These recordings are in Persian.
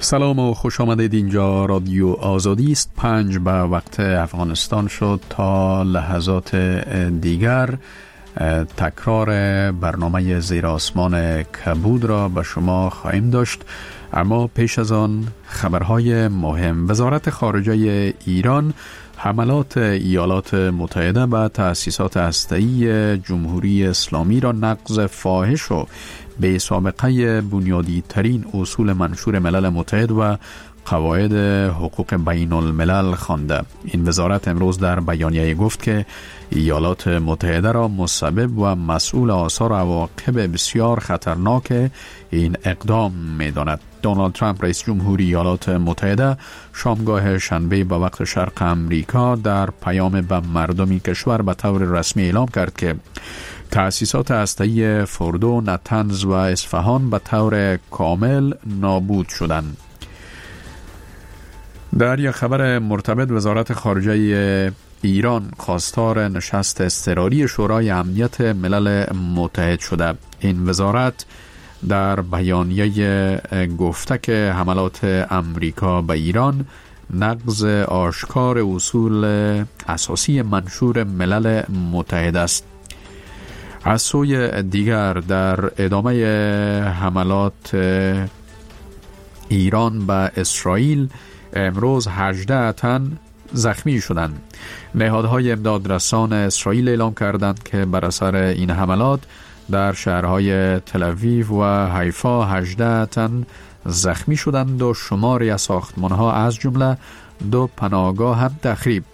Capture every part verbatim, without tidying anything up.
سلام و خوش آمدید. اینجا رادیو آزادی است. پنج به وقت افغانستان شد. تا لحظات دیگر تکرار برنامه زیر آسمان کبود را به شما خواهیم داشت، اما پیش از آن خبرهای مهم. وزارت خارجه ایران حملات ایالات متحده به تأسیسات هسته‌ای جمهوری اسلامی را نقض فاحش و به سابقه بنیادی ترین اصول منشور ملل متحد و قواعد حقوق بین الملل خوانده. این وزارت امروز در بیانیه گفت که ایالات متحده را مسبب و مسئول آثار و عواقب بسیار خطرناک این اقدام می‌داند. دونالد ترامپ رئیس جمهوری ایالات متحده شامگاه شنبه به وقت شرق امریکا در پیام به مردم کشور به طور رسمی اعلام کرد که تأسیسات هسته‌ای فوردو، نتنز و اصفهان به طور کامل نابود شدند. در یک خبر مرتبط، وزارت خارجه ایران خواستار نشست اضطراری شورای امنیت ملل متحد شده. این وزارت در بیانیه گفته که حملات امریکا به ایران نقض آشکار اصول اساسی منشور ملل متحد است. از سوی دیگر، در ادامه حملات ایران به اسرائیل امروز هجده تن زخمی شدند. نهادهای امدادرسان اسرائیل اعلام کردند که بر اثر این حملات در شهرهای تل‌آویو و حیفا هجده تن زخمی شدند و شماری از ساختمانها از جمله دو پناهگاه هم تخریب.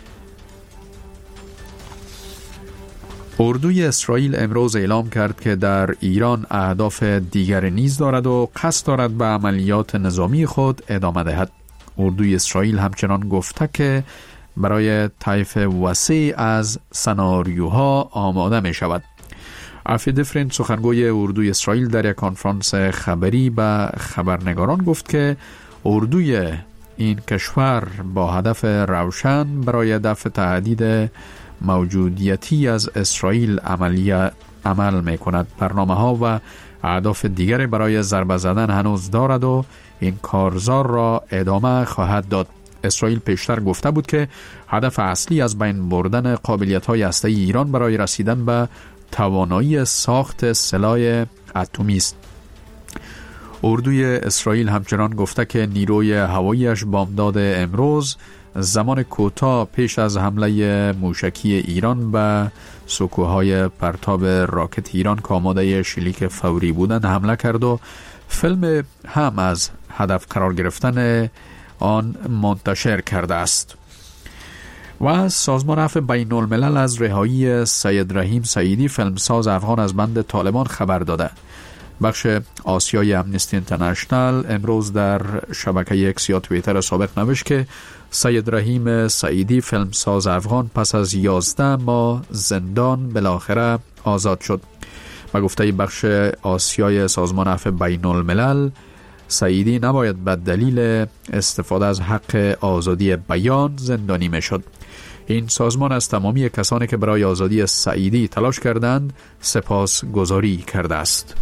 اردوی اسرائیل امروز اعلام کرد که در ایران اهداف دیگر نیز دارد و قصد دارد به عملیات نظامی خود ادامه دهد. اردوی اسرائیل همچنان گفته که برای طیف وسیع از سناریوها آماده می شود. افی دفرین، سخنگوی اردوی اسرائیل، در یک کنفرانس خبری به خبرنگاران گفت که اردوی این کشور با هدف روشن برای دفع تهدید موجودیتی از اسرائیل عملیات عمل می کند. برنامه ها و اهداف دیگری برای ضربه زدن هنوز دارد و این کارزار را ادامه خواهد داد. اسرائیل پیشتر گفته بود که هدف اصلی از بین بردن قابلیت های هسته‌ای ایران برای رسیدن به توانایی ساخت سلاح اتمی است. اردوی اسرائیل همچنان گفته که نیروی هواییش بامداد امروز زمان کوتاه پیش از حمله موشکی ایران به سکوهای پرتاب راکت ایران که آماده شلیک فوری بودند حمله کرد و فیلم هم از هدف قرار گرفتن آن منتشر کرده است. و سازمان عفو بین الملل از رهایی سید رحیم سعیدی، فیلمساز افغان از بند طالبان، خبر داده. بخش آسیای امنستی اینترنشنال امروز در شبکه اکس یا توییتر سابق نوشت که سید رحیم سعیدی، فیلمساز افغان، پس از یازده ماه زندان بالاخره آزاد شد. و گفته بخش آسیای سازمان عفو بین الملل، سعیدی نباید به دلیل استفاده از حق آزادی بیان زندانی می شد. این سازمان از تمامی کسانی که برای آزادی سعیدی تلاش کردند سپاس گزاری کرده است.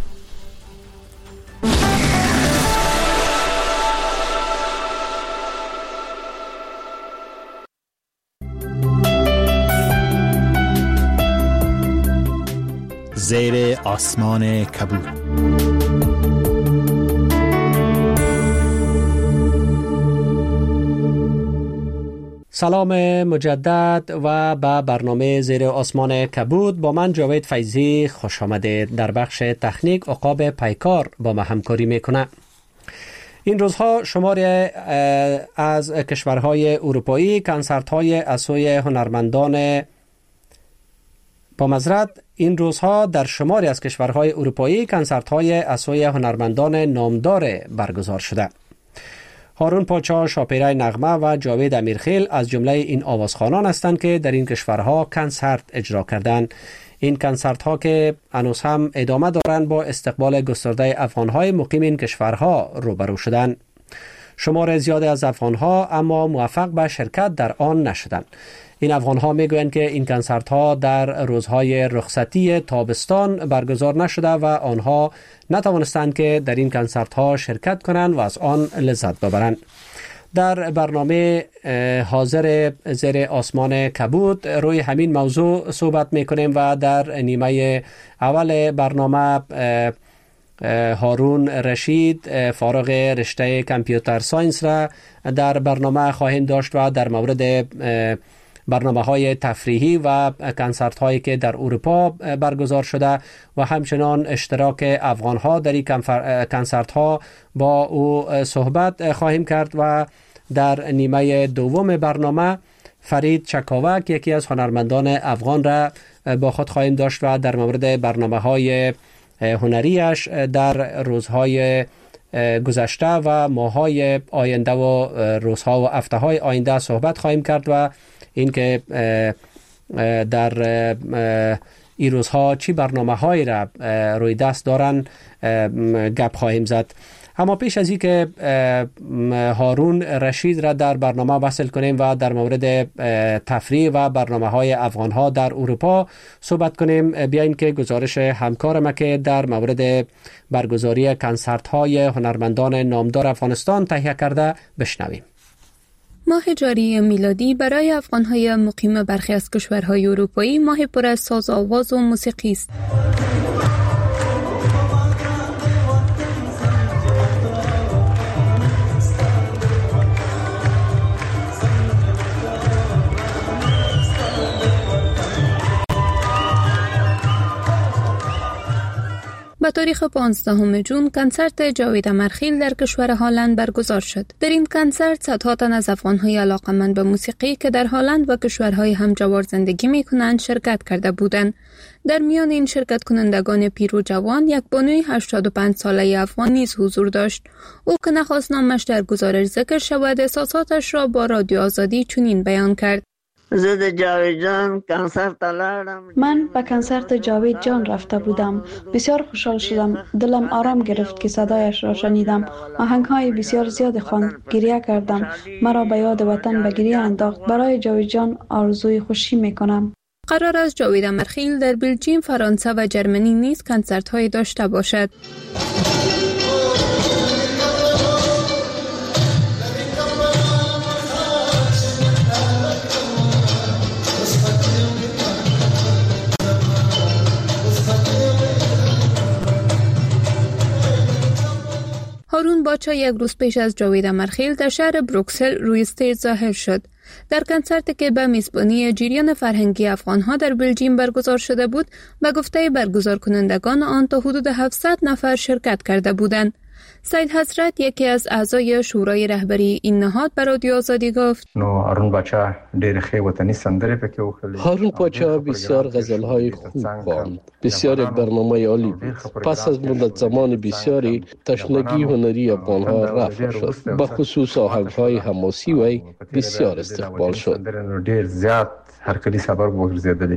زیر آسمان کبود. سلام مجدد و به برنامه زیر آسمان کبود با من جاوید فیضی خوش آمدید. در بخش تکنیک عقاب پیکار با ما همکاری میکنه. این روزها شماری از کشورهای اروپایی کنسرت های از سوی هنرمندان با معذرت این روزها در شماری از کشورهای اروپایی کنسرت های از سوی هنرمندان نامدار برگزار شده. هارون پاچا، شاپیره نغمه و جاوید امیرخیل از جمله این آوازخوانان هستند که در این کشورها کنسرت اجرا کردند. این کنسرت ها که هنوز هم ادامه دارند با استقبال گسترده افغان های مقیم این کشورها روبرو شدند. شمار زیاد از افغان ها اما موفق به شرکت در آن نشدند. این افغان ها میگویند که این کنسرت ها در روزهای رخصتی تابستان برگزار نشده و آنها نتوانستند که در این کنسرت ها شرکت کنند و از آن لذت ببرند. در برنامه حاضر زیر آسمان کبود روی همین موضوع صحبت میکنیم و در نیمه اول برنامه هارون رشید فارغ رشته کامپیوتر ساینس را در برنامه خواهیم داشت و در مورد برنامه های تفریحی و کنسرت هایی که در اروپا برگزار شده و همچنان اشتراک افغان ها در این کنسرت ها با او صحبت خواهیم کرد و در نیمه دوم برنامه فرید چکاوک یکی از هنرمندان افغان را با خود خواهیم داشت و در مورد برنامه های هنریش در روزهای گذشته و ماههای آینده و روزها و هفته‌های آینده صحبت خواهیم کرد و اینکه در این روزها چی برنامه هایی را روی دست دارن گپ خواهیم زد. اما پیش از این که هارون رشید را در برنامه وصل کنیم و در مورد تفریح و برنامه های افغان ها در اروپا صحبت کنیم، بیاین که گزارش همکار ما که در مورد برگزاری کنسرت های هنرمندان نامدار افغانستان تهیه کرده بشنویم. ماه جاری میلادی برای افغان‌های مقیم برخی از کشورهای اروپایی ماه پر از ساز آواز و موسیقی است. به تاریخ پانزدهم ژوئن کنسرت جاوید امرخیل در کشور هلند برگزار شد. در این کنسرت صدها تن از افغان‌های علاقه‌مند به موسیقی که در هلند و کشورهای همجوار زندگی می‌کنند شرکت کرده بودند. در میان این شرکت کنندگان پیر و جوان یک بانوی هشتاد و پنج ساله افغان نیز حضور داشت. او که نخواست نامش در گزارش ذکر شود احساساتش را با رادیو آزادی چنین بیان کرد: زد جاوید جان کنسرت دارم. من به کنسرت جاوید جان رفته بودم. بسیار خوشحال شدم. دلم آرام گرفت که صدایش را شنیدم. آهنگ‌های بسیار زیاد خواند. گریه کردم. مرا به یاد وطن به گریه انداخت. برای جاوید جان آرزوی خوشی میکنم. قرار است جاوید امرخیل در بلژیم، فرانسه و جرمنی نیز کنسرت‌های داشته باشد. هارون باچا یک روز پیش از جاوید امرخیل در شهر بروکسل روی استیج ظاهر شد. در کنسرتی که به میزبانی جریان فرهنگی افغان‌ها در بلژیم برگزار شده بود، به گفته برگزار کنندگان آن تا حدود هفتصد نفر شرکت کرده بودند. سید حضرت یکی از اعضای شورای رهبری این نهاد به رادیو آزادی گفت: نو هارون باچا ډېر ښه وطني سندرې پکې وکړلې. هارون باچا بسیار غزل‌های خوب خواند. بسیار یک برنامه عالی بود. پس از مدت زمان بسیاری تشنگی هنری افغان‌ها رفع شد. به خصوص آهنگ‌های حماسی وی بسیار استقبال شد. ډېر زیات هر کلی سبب وګرځېدلې.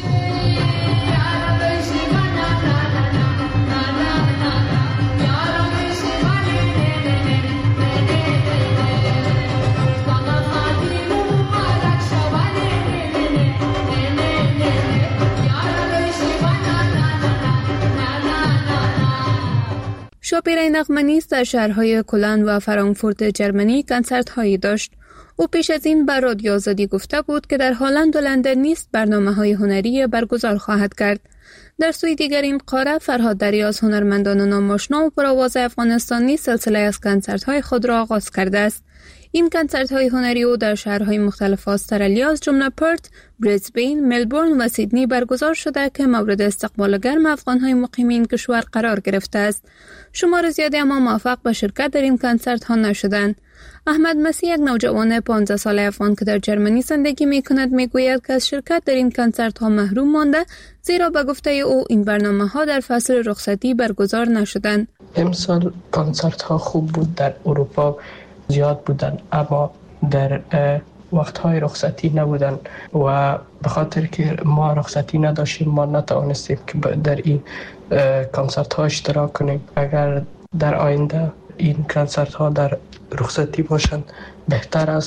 شاپیر نغمه‌نویس در شهرهای کلن و فرانکفورت جرمنی کنسرت هایی داشت. او پیش از این بر رادیو آزادی گفته بود که در هلند و لندن نیز برنامه‌های هنری برگزار خواهد کرد. در سوی دیگر این قاره فرهاد دریاز هنرمندان ناماشنا و پرآواز افغانستانی سلسله از کنسرت‌های خود را آغاز کرده است. این کنسرت‌های هنری او در شهرهای مختلف استرالیا از جمله پرت، بریزبین، ملبورن و سیدنی برگزار شده که مورد استقبال گرم افغان‌های مقیم این کشور قرار گرفته است. شمار زیادی اما موفق به شرکت در این کنسرت‌ها نشدند. احمد مسیح یک نوجوان پانزده ساله افغان که در جرمنی زندگی می‌کند می‌گوید که از شرکت در این کنسرت‌ها محروم مانده، زیرا به گفته او این برنامه‌ها در فصل رخصتی برگزار نشدند. امسال کنسرت‌ها خوب بود، در اروپا زیاد بودن اما در وقت‌های رخصتی نبودن و به خاطر که ما رخصتی نداشتیم ما نتوانستیم که در این کنسرت‌ها اشتراک کنیم. اگر در آینده این کنسرت‌ها در رخصتی باشند بهتر است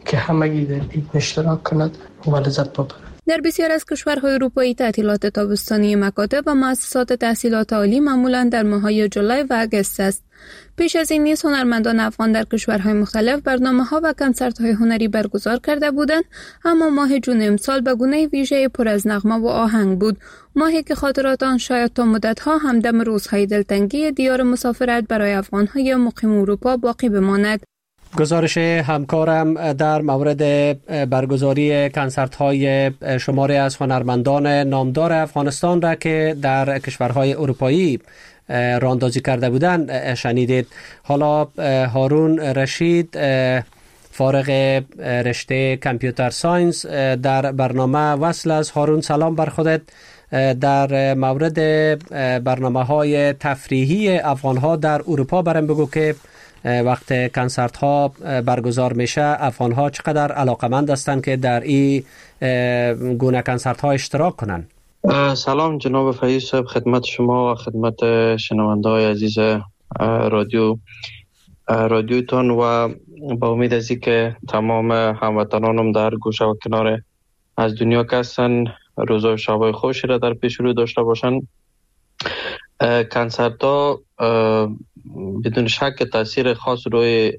که همگی در این اشتراک کند و لذت ببرد. در بسیار از کشورهای اروپایی تعطیلات تابستانی مکاتب و مؤسسات تحصیلات عالی معمولاً در ماه‌های جولای و آگوست است. پیش از این نیز هنرمندان افغان در کشورهای مختلف برنامه‌ها و کنسرت‌های هنری برگزار کرده بودند، اما ماه جون امسال به گونه ویژه پر از نغمه و آهنگ بود، ماهی که خاطرات آن شاید تا مدت‌ها همدم روزهای دلتنگی دیار مسافرت برای افغان‌های مقیم اروپا باقی بماند. گزارش همکارم در مورد برگزاری کنسرت های شماری از هنرمندان نامدار افغانستان را که در کشورهای اروپایی راندازی کرده بودند شنیدید. حالا هارون رشید فارغ رشته کامپیوتر ساینس در برنامه وصل است. هارون سلام بر خودت. در مورد برنامه های تفریحی افغان ها در اروپا برام بگو که وقت کنسرت ها برگزار میشه افغان ها چقدر علاقمند هستند که در این گونه کنسرت ها اشتراک کنن. سلام جناب فیض صاحب، خدمت شما و خدمت شنونده های عزیز رادیو رادیوتون و با امید از که تمام هموطنانم در گوشه و کنار از دنیا که هستن روز و شبای خوشی را در پیش رو داشته باشن. کنسرت ها بدون شک تاثیر خاص روی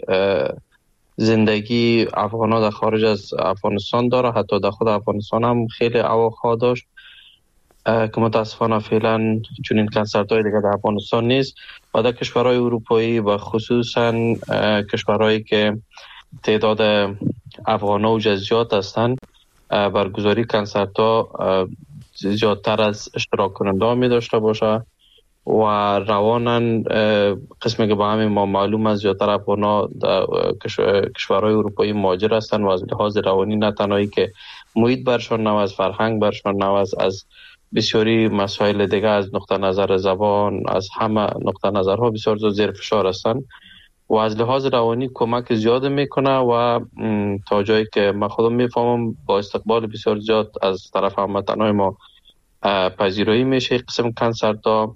زندگی افغان ها در خارج از افغانستان داره، حتی در خود افغانستان هم خیلی اواخا داشت که متاسفانه فعلا چون این کنسرت های دیگه در افغانستان نیست و در کشورهای اروپایی و خصوصا کشورهایی که تعداد افغان ها و جزئیات هستند برگزاری کنسرت ها زیادتر از اشتراک کننده ها می داشته باشه و روانن قسمی که با همین ما معلوم از زیادتر افغان ها در کشورهای اروپایی مهاجر هستند و از لحاظ روانی نه تنهایی که محیط برشان نو از فرهنگ برشان نو از از بسیاری مسائل دیگه از نقطه نظر زبان از همه نقطه نظرها بسیار زیر فشار هستند و از لحاظ روانی کمک زیاد میکنه و تا جایی که من خودم میفهمم با استقبال بسیار زیاد از طرف هموطنان ما پذیرایی میشه. قسم کنسرت ها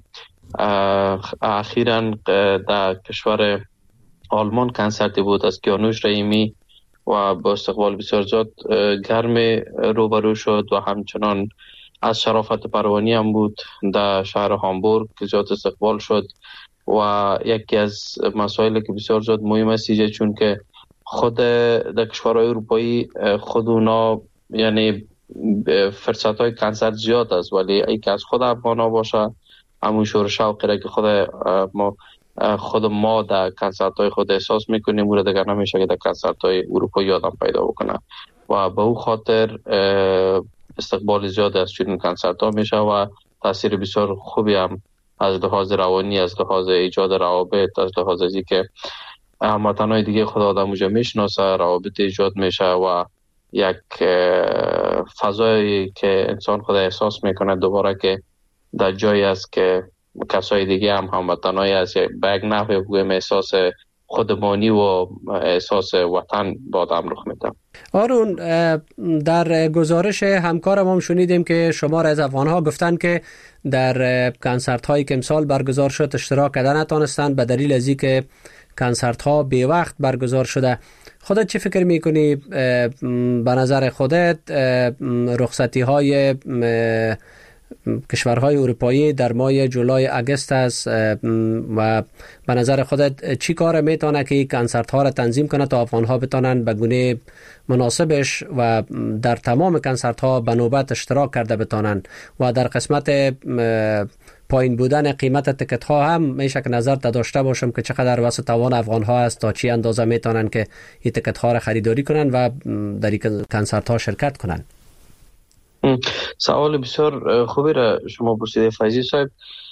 اخیراً در کشور آلمان کنسرتی بود از کیانوش رحیمی و با استقبال بسیار زیاد گرم روبرو شد و همچنان از شرافت پروانی هم بود در شهر هامبورگ که زیاد استقبال شد و یکی از مسائلی که بسیار زیاد مهم است چون که خود در کشورهای اروپایی خود اونا یعنی فرصت های کنسرت زیاد است ولی ای که از خود افغان ها باشه همون شور شوقی را که خود ما خود ما در کنسرت های خود احساس میکنیم و دیگر نمیشه که در کنسرت های اروپایی آدم پیدا بکنه و به او خاطر استقبال زیاد از چنین کنسرت ها میشه و تاثیر بسیار خوبی هم از لحاظ روانی از لحاظ ایجاد روابط از لحاظ ازی که هموطنهای دیگه خود آدم اونجا میشناسه روابط ایجاد میشه و یک فضایی که انسان خود احساس میکنه دوباره که در جایی است که کسای دیگه هم هموطنای از به یک نحوی بگویم احساس خودمانی و احساس وطن با آدم رخ میده. آرون، در گزارش همکارم هم شنیدیم که شمار از افغان‌ها گفتن که در کنسرت هایی که امسال برگزار شد اشتراک کردن نتونستند به دلیل از اینکه کنسرت ها بی وقت برگزار شده. خودت چه فکر میکنی؟ به نظر خودت رخصتی های کشورهای اروپایی در ماه جولای آگوست است و به نظر خودت چی کار میتونه که این کنسرت ها را تنظیم کنه تا افغان ها بتونن به گونه مناسبش و در تمام کنسرت ها به نوبت اشتراک کرده بتونن و در قسمت پایین بودن قیمت تکت ها هم میشه که نظر داشته باشم که چقدر واسه توان افغان ها است تا چی اندازه میتونن که این تکت ها را خریداری کنن و در این کنسرت ها شرکت کنن. سوال بسیار خوبی را شما پرسیده فیضی صاحب.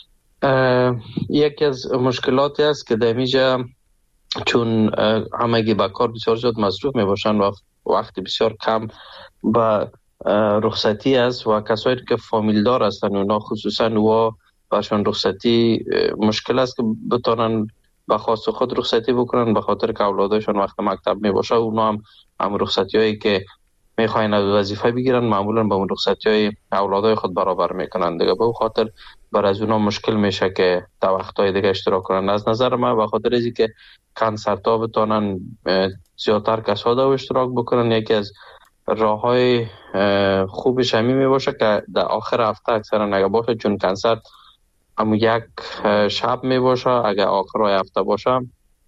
یکی از مشکلاتی است که در اینجا چون همگی با کار بسیار زیاد مصروف می باشند و وقت بسیار کم با رخصتی است و کسایی که فامیل دار هستند اونا خصوصا و برشان رخصتی مشکل است که بتونن به خواست خود رخصتی بکنن به خاطر که اولادشان وقت مکتب می باشه اونا هم هم رخصتی هایی که میخواین از وظیفه بگیرن، معمولا با اون رخصتی های اولادای خود برابر میکنن دیگه. به اون خاطر بر از اونا مشکل میشه که تا وقتای دیگه اشتراک کنن. از نظر من به خاطر اینکه که کنسرت ها بتونن زیادتر کسا دا اشتراک بکنن، یکی از راه های خوبش همین می باشه که در آخر هفته اکثرا نگه باشه، چون کنسرت همون یک شب می باشه. اگر آخر هفته باشه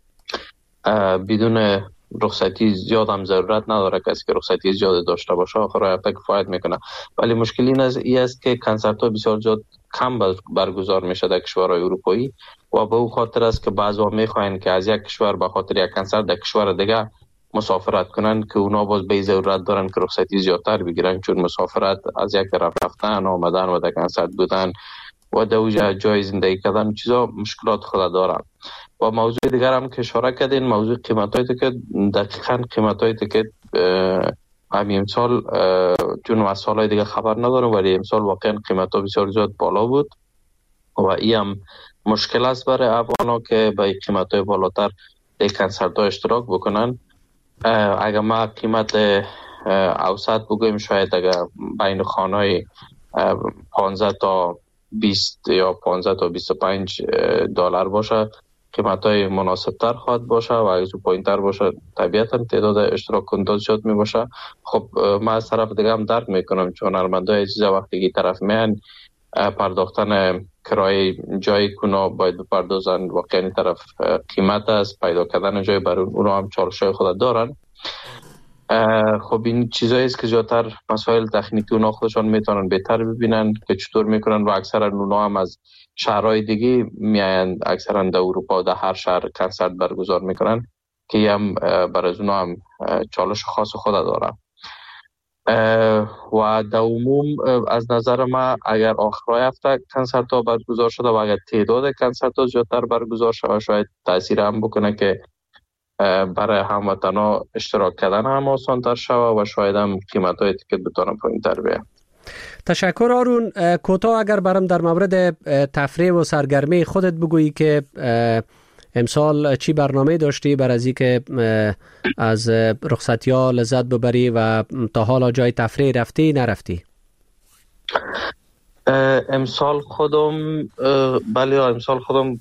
بدون رخصتی زیاد هم ضرورت نداره کسی که رخصتی زیاد داشته باشه، آخر هفته کفایت میکنه. ولی مشکل این از این است که کنسرت ها بسیار زیاد کم برگزار میشه در کشورهای اروپایی و به اون خاطر است که بعضا میخواین که از یک کشور به خاطر یک کنسرت در کشور دیگه مسافرت کنن که اونا باز به ضرورت دارن که رخصتی زیادتر بگیرن، چون مسافرت از یک طرف رفتن آمدن و در کنسرت بودن و در جای زندگی کردن چیزا مشکلات خود دارن. و موضوع دیگر هم که اشاره کردین، موضوع قیمت‌های تیکت، دقیقاً قیمت‌های تیکت همین امسال چون از سالهای دیگه خبر ندارم ولی امسال واقعا قیمت‌ها بسیار زیاد بالا بود و این هم مشکل است برای افغان‌ها که با قیمت‌های بالاتر در کنسرت‌ها اشتراک بکنن. اگر ما قیمت اوسط بگویم شاید اگر بین خانه‌های پانزده تا بیست یا پانزده تا بیست و پنج دلار باشه قیمت‌های مناسب‌تر خواهد باشه و اگر پایین‌تر باشه طبیعتاً تعداد اشتراک کننده زیاد می‌باشه. خب ما از طرف دیگه هم درک می‌کنم چون هنرمندای چیزا وقتی که طرف میان پرداختن کرایه جای کونا باید بپردازن، واقعا این طرف قیمت است، پیدا کردن جای برای اونا هم چالش‌های خود دارن. خب این چیزایی است که زیادتر مسائل تکنیکی اونا خودشان میتونن بهتر ببینن که چطور میکنن و اکثرا اونا هم از شهرهای دیگه میایند، اکثرا در اروپا در هر شهر کنسرت برگزار میکنن که هم برای اونا هم چالش خاص خود دارن. و در عموم از نظر ما اگر آخرای هفته کنسرت ها برگزار شده و اگر تعداد کنسرت ها زیادتر برگزار شده شاید تاثیر هم بکنه که برای هموطنا اشتراک کردن هم آسان تر شود و شاید هم قیمت های تیکت بتونن پایین تر بیان. تشکر آرون. کوتاه اگر برام در مورد تفریح و سرگرمی خودت بگویی که امسال چی برنامه داشتی برای از اینکه از رخصتی ها لذت ببری و تا حالا جای تفریح رفتی نرفتی؟ امسال خودم بله امسال خودم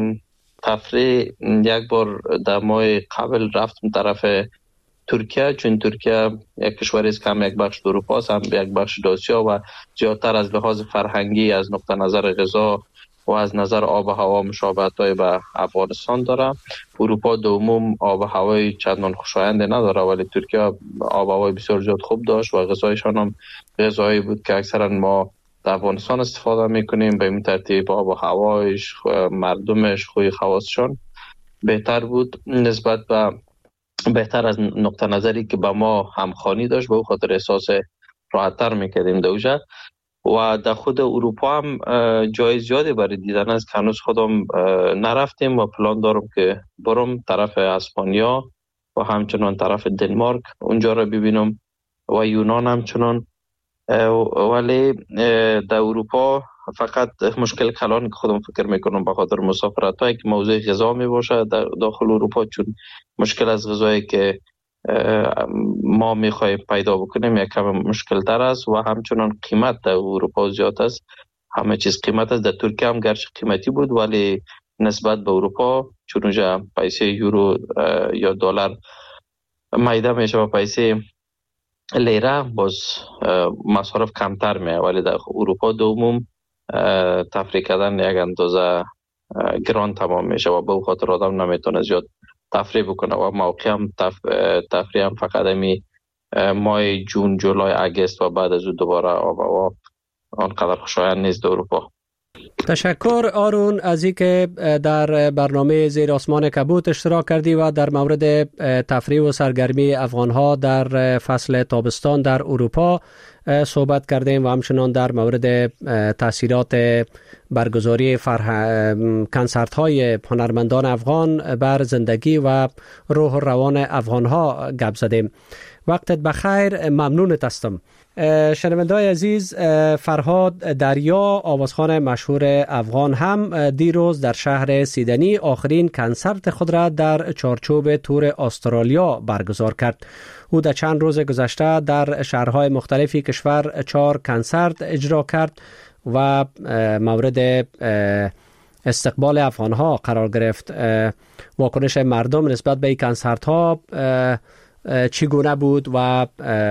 تفریح یک بار در ماه قبل رفتم طرف ترکیه، چون ترکیه یک کشوری است که هم یک بخش اروپا است هم یک بخش آسیا و زیادتر از لحاظ فرهنگی از نقطه نظر غذا و از نظر آب و هوا مشابهت‌های به افغانستان داره. اروپا در عموم آب و هوای چندان خوشایند نداره ولی ترکیه آب و هوای بسیار زیاد خوب داشت و غذایشان هم غذایی بود که اکثرا ما در افغانستان استفاده میکنیم. به این ترتیب آب و هوایش، مردمش، خوی خواصشان بهتر بود نسبت به بهتر از نقطه نظری که به ما همخوانی داشت، به اون خاطر احساس راحت‌تر میکردیم دوجه. و در خود اروپا هم جای زیادی برای دیدن است که هنوز خودم نرفتیم و پلان دارم که برم طرف اسپانیا و همچنان طرف دنمارک اونجا را ببینم و یونان همچنان. ولی در اروپا فقط مشکل کلان که خودم فکر میکنم به خاطر مسافرت هایی که موضوع غذا می باشه در داخل اروپا، چون مشکل از غذایی که ما میخوایم پیدا بکنیم یک کم مشکل تر است و همچنان قیمت در اروپا زیاد است. همه چیز قیمت است. در ترکیه هم گرچه قیمتی بود ولی نسبت به اروپا چون اونجا پیسه یورو یا دلار میده میشه و پیسه لیره باز مصارف کمتر میه، ولی در اروپا دومم تفریح کردن یک اندازه گران تمام میشه و به اون خاطر آدم نمیتونه زیاد تفریح بکنه و موقع هم تف... تفریح هم فقط همی ماه جون، جولای، اگست و بعد از اون دوباره آب و هوا آنقدر خوشایند نیست در اروپا. تشکر آرون از اینکه در برنامه زیر آسمان کبوت اشتراک کردی و در مورد تفریح و سرگرمی افغانها در فصل تابستان در اروپا صحبت کردیم و همچنان در مورد تاثیرات برگزاری فرح... کنسرت های هنرمندان افغان بر زندگی و روح و روان افغانها گپ زدیم وقتت بخیر، ممنونت هستم. شنونده‌های عزیز، فرهاد دریا، آوازخوان مشهور افغان، هم دیروز در شهر سیدنی آخرین کنسرت خود را در چارچوب تور استرالیا برگزار کرد. او در چند روز گذشته در شهرهای مختلفی کشور چهار کنسرت اجرا کرد و مورد استقبال افغان‌ها قرار گرفت. واکنش مردم نسبت به این کنسرت‌ها چگونه بود و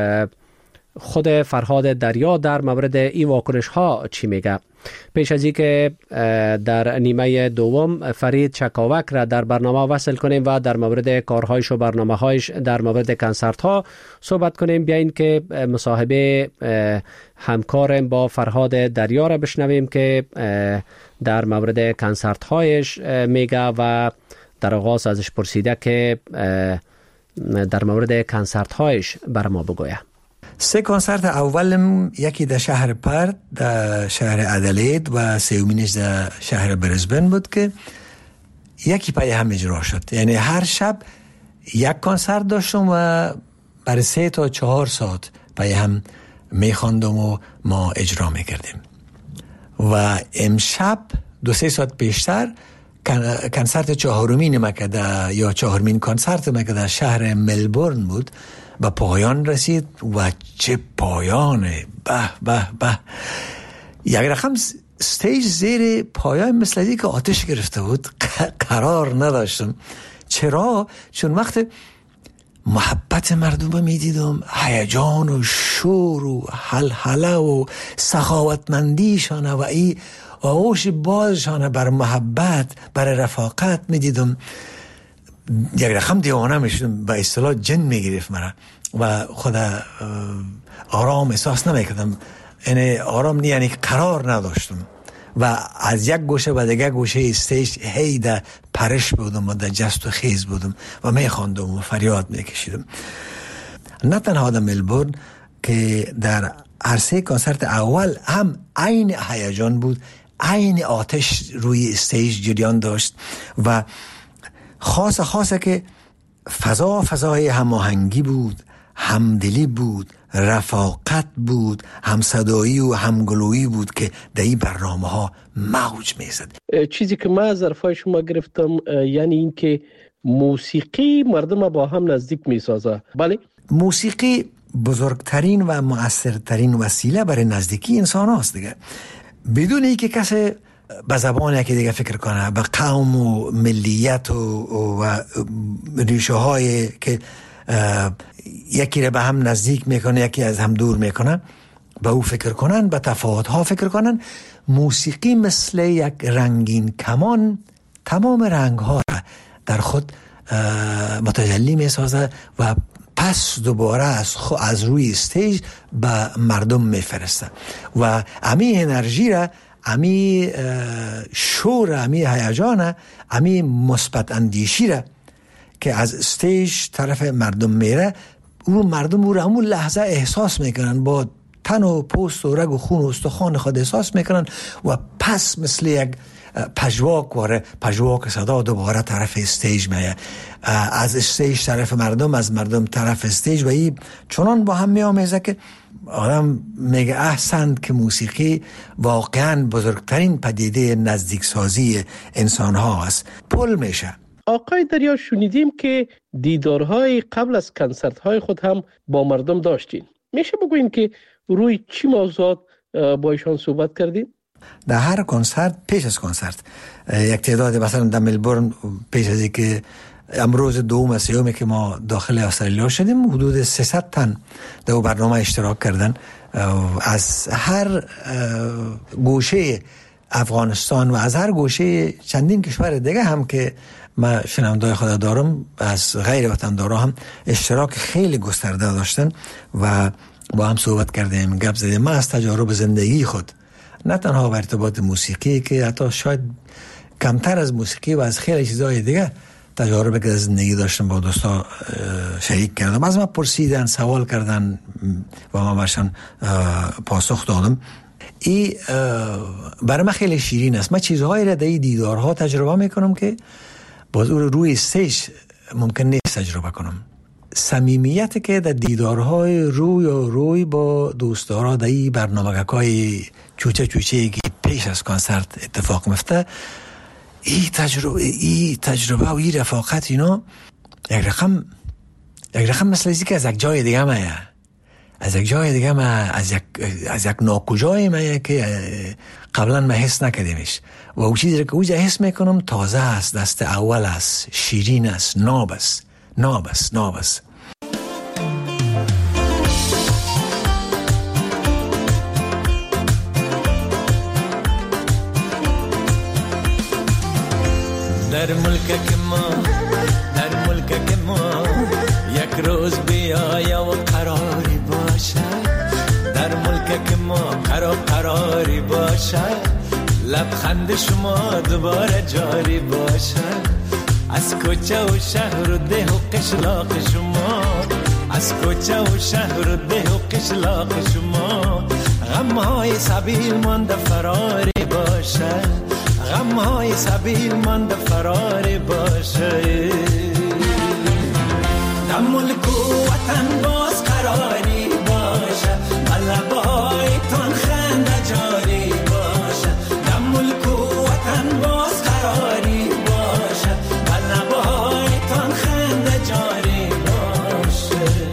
خود فرهاد دریا در مورد این واکنش ها چی میگه؟ پیش از اینکه در نیمه دوم فرید چکاوک را در برنامه وصل کنیم و در مورد کارهایش و برنامه‌هایش در مورد کنسرت ها صحبت کنیم، بیاین که مصاحبه همکارم با فرهاد دریا را بشنویم که در مورد کنسرت هایش میگه و در آغاز ازش پرسیده که در مورد کنسرت هایش بر ما بگویه. سه کنسرت اولم یکی در شهر پرت، در شهر ادلید و سومینش در شهر برزبن بود که یکی پای هم اجرا شد. یعنی هر شب یک کنسرت داشتم و برای سه تا چهار ساعت پای هم میخواندم و ما اجرا میکردیم. و امشب دو سه ساعت پیشتر کنسرت چهارمین مکده یا چهارمین کنسرت مکده شهر ملبورن بود و پایان رسید و چه پایانه، به به به. یک رقم استیج زیر پایان مثل این که آتش گرفته بود، قرار نداشتم. چرا؟ چون وقت محبت مردم می دیدم، هیجان و شور و حلحله و سخاوتمندیشانه و این آغوش بازشانه بر محبت، بر رفاقت می دیدم، یک رقم دیوانه می شدم، به اصطلاح جن می گرفت مرا و خدا آرام احساس نمی کردم. یعنی آرام نی، یعنی قرار نداشتم و از یک گوشه و دیگه گوشه استیج هی در پرش بودم و در جست و خیز بودم و می خواندم و فریاد می کشیدم. نه تنها در ملبورن که در هر سه کنسرت اول هم عین هیجان بود، عین آتش روی استیج جریان داشت و خاصه خاصه که فضا فضای هماهنگی بود، همدلی بود، رفاقت بود، همصدایی و همگلویی بود که در این برنامه ها موج میزد. چیزی که من از حرفای شما گرفتم یعنی این که موسیقی مردم با هم نزدیک میسازه. بله، موسیقی بزرگترین و مؤثرترین وسیله برای نزدیکی انسان هاست دیگه. بدون ای که کسی به زبان یکی دیگه فکر کنه، به قوم و ملیت و, و ریشه های که یکی رو به هم نزدیک میکنه یکی از هم دور میکنه، به او فکر کنن، به تفاوت ها فکر کنن. موسیقی مثل یک رنگین کمان تمام رنگ ها را در خود متجلی میسازه و پس دوباره از, از روی استیج به مردم میفرسته و امی انرژی را، امی شور، امی هیجان، امی مثبت اندیشی را که از استیج طرف مردم میره، اون مردم او را همون لحظه احساس میکنن، با تن و پوست و رگ و خون و استخوان خود احساس میکنن و پس مثل یک پژواک واره پژواک صدا دوباره طرف استیج میه، از استیج طرف مردم، از مردم طرف استیج و این چنان با هم میامیزه که آدم میگه احسنت که موسیقی واقعا بزرگترین پدیده نزدیک سازی انسان ها است. پل میشه. آقای دریا، شنیدیم که دیدارهای قبل از کنسرت های خود هم با مردم داشتین. میشه بگوین که روی چی موضوعات با ایشان صحبت کردین؟ در هر کنسرت، پیش از کنسرت یک تعداد، مثلا در ملبورن پیش از اینکه امروز دوم سیومه که ما داخل استرالیا شدیم، حدود سیصد تن در برنامه اشتراک کردن از هر گوشه افغانستان و از هر گوشه چندین کشور دیگه هم که ما شنوندای خود دارم، از غیر وطن دارا هم اشتراک خیلی گسترده داشتن و با هم صحبت کردیم، گپ زدیم. ما از تجارب زندگی خود، نه تنها به ارتباط موسیقی که حتی شاید کمتر از موسیقی و از خیلی چیزهای دیگه تجارب که زندگی داشتم با دوستا شریک کردم. از ما پرسیدن، سوال کردن و ما برشان پاسخ دادم. این برای من خیلی شیرین است. من چیزهایی را در این دیدارها تجربه میکنم که باز او روی استیج ممکن نیست تجربه کنم. صمیمیت که در دیدارهای روی و روی با دوستدارا در این برنامه‌های چوچه چوچه که پیش از کنسرت اتفاق میفته، این تجربه این تجربه و این رفاقت اینا یک رقم یک رقم مثل ازی که از یک جای دیگه مایه از یک جای دیگه ما از یک از یک ناکجای مایه که قبلا ما حس نکردیمش و اون چیزی که اوجا حس میکنم تازه است، دست اول است، شیرین است، ناب است ناب است ناب است. در ملک ما در ملک ما یک روز بیایا و قراری باشد، در ملک ما قرار قراری باشد، لبخند شما دوباره جاری باشد، از کوچه و شهر و ده و قشلاق شما، از کوچه و شهر و ده و قشلاق شما، غمهای سبیل مانده فراری باشد، غمهای سبیل مانده فراری باشد. در ملک و وطن باز قراری باشد، لبایتان خنده جاری باشد، در ملک و وطن باز قراری باشد، لبایتان خنده جاری باشد.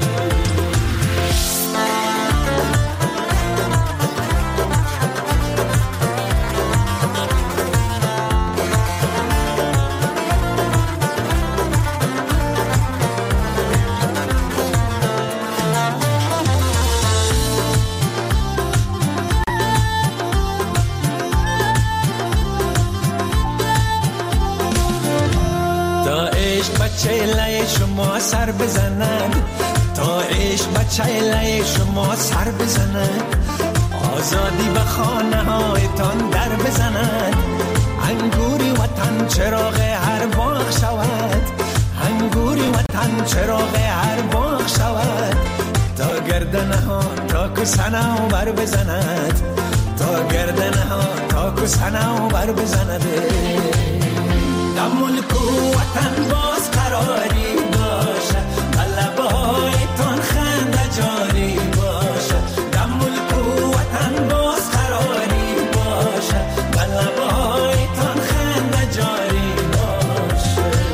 چهله شما سر بزند، تا عشق بچهله شما سر بزند، آزادی به خانه هایتان در بزند، انگوری وطن چراغ هر باغ شود، انگوری وطن چراغ هر باغ شود، تا گردنه ها تا کسنه و بر بزند، تا گردنه ها تا کسنه و بر بزند. در ملک و وطن باز قراری باشد، لبایتان خنده جاری باشد، در ملک و وطن باز قراری باشد، لبایتان خنده جاری باشد.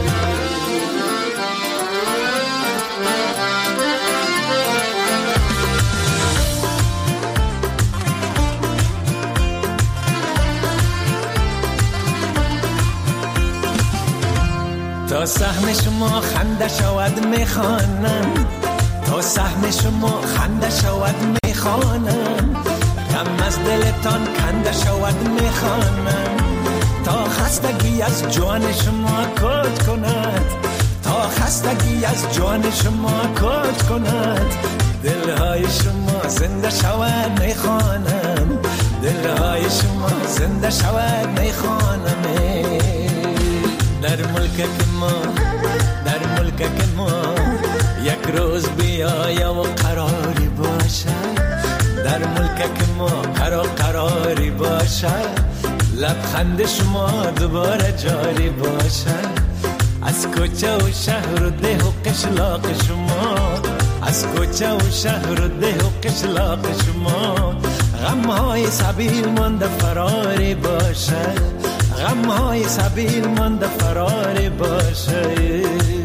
تا سهم شما خنده شود میخوانم، تا سهم شما خنده شود میخوانم، غم از دلتان کنده شود میخوانم، تا خستگی از جان شما کج کند، تا خستگی از جان شما کج کند، دلهای شما زنده شود میخوانم، دلهای شما زنده شود میخوانم. در ملک ما در ملک ما یک روز بیایا و قراری باشد، در ملک ما قرار قراری باشد، لبخند شما دوباره جاری باشد، از کوچه و شهر و ده و قشلاق شما، از کوچه و شهر و ده و قشلاق شما، غمهای سبیل مانده فراری باشد، غمهای سبیل مانده فراری باشد.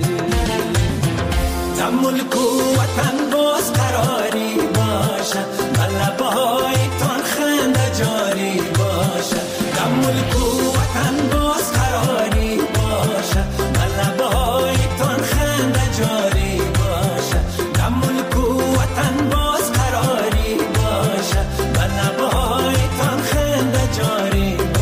در ملک و وطن باز قراری باشد، لبایتان خنده جاری باشد، در ملک و وطن باز قراری باشد، لبایتان خنده جاری باشد، در ملک و وطن باز قراری باشد، لبایتان خنده جاری باشد.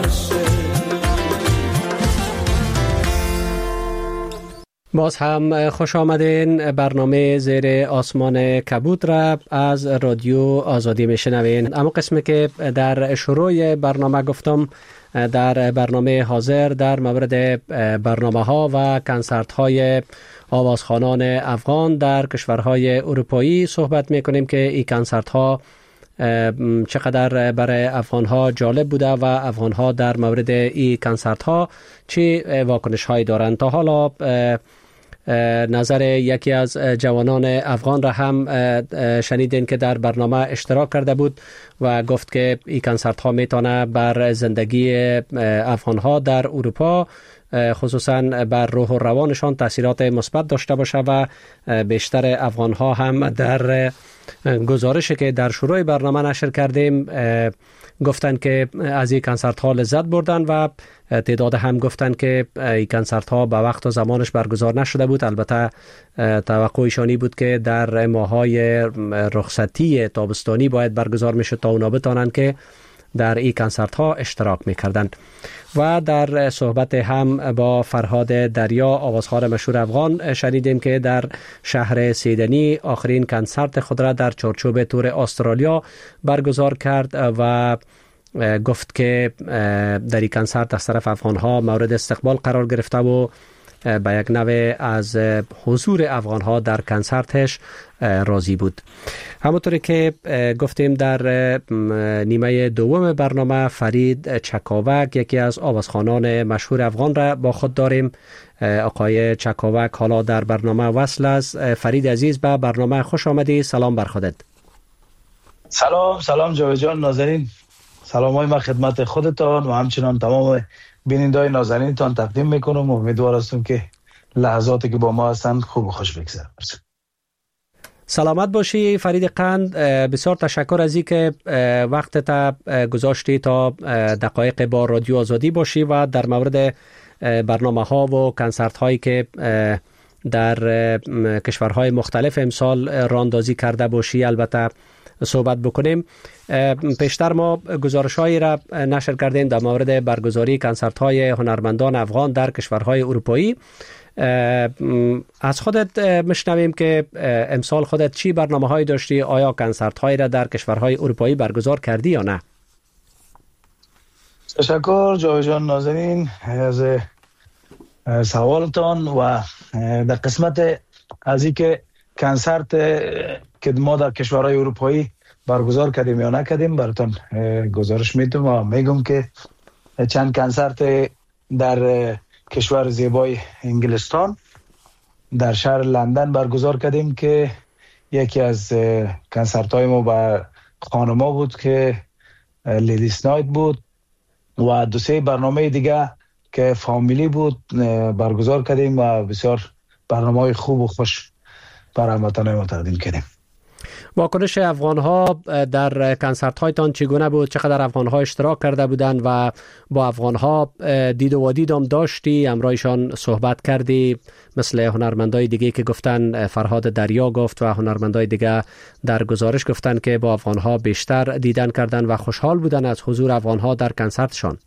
باز هم خوش آمدین. برنامه زیر آسمان کبود را از رادیو آزادی میشنوین. اما قسمی که در شروع برنامه گفتم، در برنامه حاضر در مورد برنامه ها و کنسرت های آوازخوانان افغان در کشورهای اروپایی صحبت میکنیم که این کنسرت ها چقدر برای افغان ها جالب بوده و افغان ها در مورد این کنسرت ها چه واکنش هایی دارند. تا حالا نظر یکی از جوانان افغان را هم شنیدین که در برنامه اشتراک کرده بود و گفت که این کنسرت ها میتونه بر زندگی افغان ها در اروپا خصوصا بر روح و روانشان تاثیرات مثبت داشته باشه و بیشتر افغان ها هم در گزارشی که در شروع برنامه نشر کردیم گفتن که از این کنسرت ها لذت بردن و تعداد هم گفتن که این کنسرت ها به وقت و زمانش برگزار نشده بود. البته توقعشانی بود که در ماهای رخصتی تابستانی باید برگزار میشد تا اونا بتانن که در این کنسرت ها اشتراک میکردند. و در صحبت هم با فرهاد دریا آوازخوان مشهور افغان شنیدیم که در شهر سیدنی آخرین کنسرت خود را در چارچوب تور استرالیا برگزار کرد و گفت که در این کنسرت از طرف افغان ها مورد استقبال قرار گرفته و به یک نوع از حضور افغان ها در کنسرتش راضی بود. همونطوری که گفتیم در نیمه دوم برنامه فرید چکاوک یکی از آوازخوانان مشهور افغان را با خود داریم. آقای چکاوک حالا در برنامه وصل است. فرید عزیز به برنامه خوش آمدی. سلام بر خودت. سلام سلام جاوید جان نازنین. سلام های من خدمت خودتان و همچنان تمام بیننده‌های نازنینتان تقدیم میکنم و امیدوار هستم که لحظاتی که با ما هستند خوب و خوش بگذره. سلامت باشی فرید قند. بسیار تشکر از اینکه وقتت گذاشتی تا دقایق با رادیو آزادی باشی و در مورد برنامه ها و کنسرت هایی که در کشورهای مختلف امسال راندازی کرده باشی البته صحبت بکنیم. پیشتر ما گزارش‌هایی را نشر کردیم در مورد برگزاری کنسرت‌های هنرمندان افغان در کشورهای اروپایی. از خودت مشنویم که امسال خودت چی برنامه‌هایی داشتی؟ آیا کنسرت‌هایی را در کشورهای اروپایی برگزار کردی یا نه؟ تشکر جاوید جان نازنین از سوالتان و در قسمت از اینکه کنسرت که ما در کشورهای اروپایی برگزار کردیم یا نکردیم براتون گزارش میدم و میگم که چند کنسرت در کشور زیبای انگلستان در شهر لندن برگزار کردیم که یکی از کنسرت های ما با خانما بود که لیدیز نایت بود و دو سه برنامه دیگه که فامیلی بود برگزار کردیم و بسیار برنامه های خوب و خوش برای هموطنان ما تقدیم کردیم. واکنش افغان ها در کنسرت هایتان چگونه بود؟ چقدر افغان ها اشتراک کرده بودند و با افغان ها دید و دید هم داشتی؟ همراهشان صحبت کردی؟ مثل هنرمندای دیگه که گفتن، فرهاد دریا گفت و هنرمندای دیگه در گزارش گفتن که با افغان ها بیشتر دیدن کردن و خوشحال بودن از حضور افغان ها در کنسرتشان.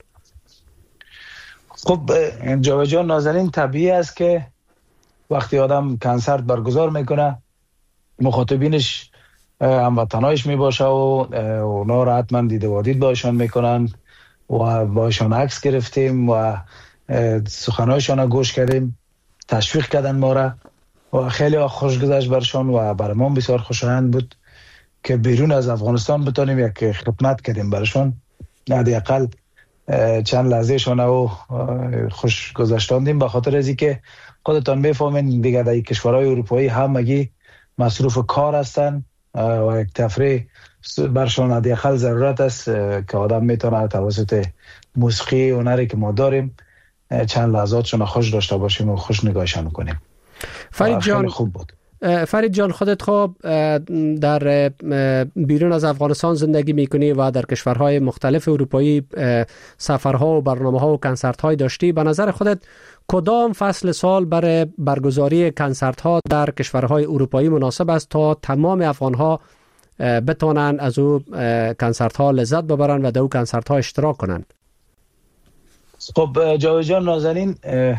خب جاوید جان نازنین، طبیعی است که وقتی آدم کنسرت برگزار میکنه مخاطبینش هموطنایش میباشه و اونا را حتما دیده و دید باشان میکنن و باشان عکس گرفتیم و سخنایشان گوش کردیم، تشویق کردن ما را و خیلی خوش گذشت برشان و برای ما بسیار خوشایند بود که بیرون از افغانستان بتونیم یک خدمت کردیم برشان، حداقل چند لحظه شون و خوش گذشتاندیم. به خاطر از اینکه خودتان میفهمین دیگه در کشورهای اروپایی همگی مصروف کار هستن و یک تفریح برشان حداقل ضرورت است که آدم میتونه توسط موسیقی هنری که ما داریم چند لحظاتشون خوش داشته باشیم و خوش نگاهشون کنیم. فرید جان خوب بود. فرید جان، خودت خب در بیرون از افغانستان زندگی میکنی و در کشورهای مختلف اروپایی سفرها و برنامه‌ها و کنسرت‌های داشتی. به نظر خودت کدام فصل سال برای برگزاری کنسرت‌ها در کشورهای اروپایی مناسب است تا تمام افغان‌ها بتونن از او کنسرت‌ها لذت ببرن و در او کنسرت‌ها اشتراک کنن؟ خب جاوید جان نازنین،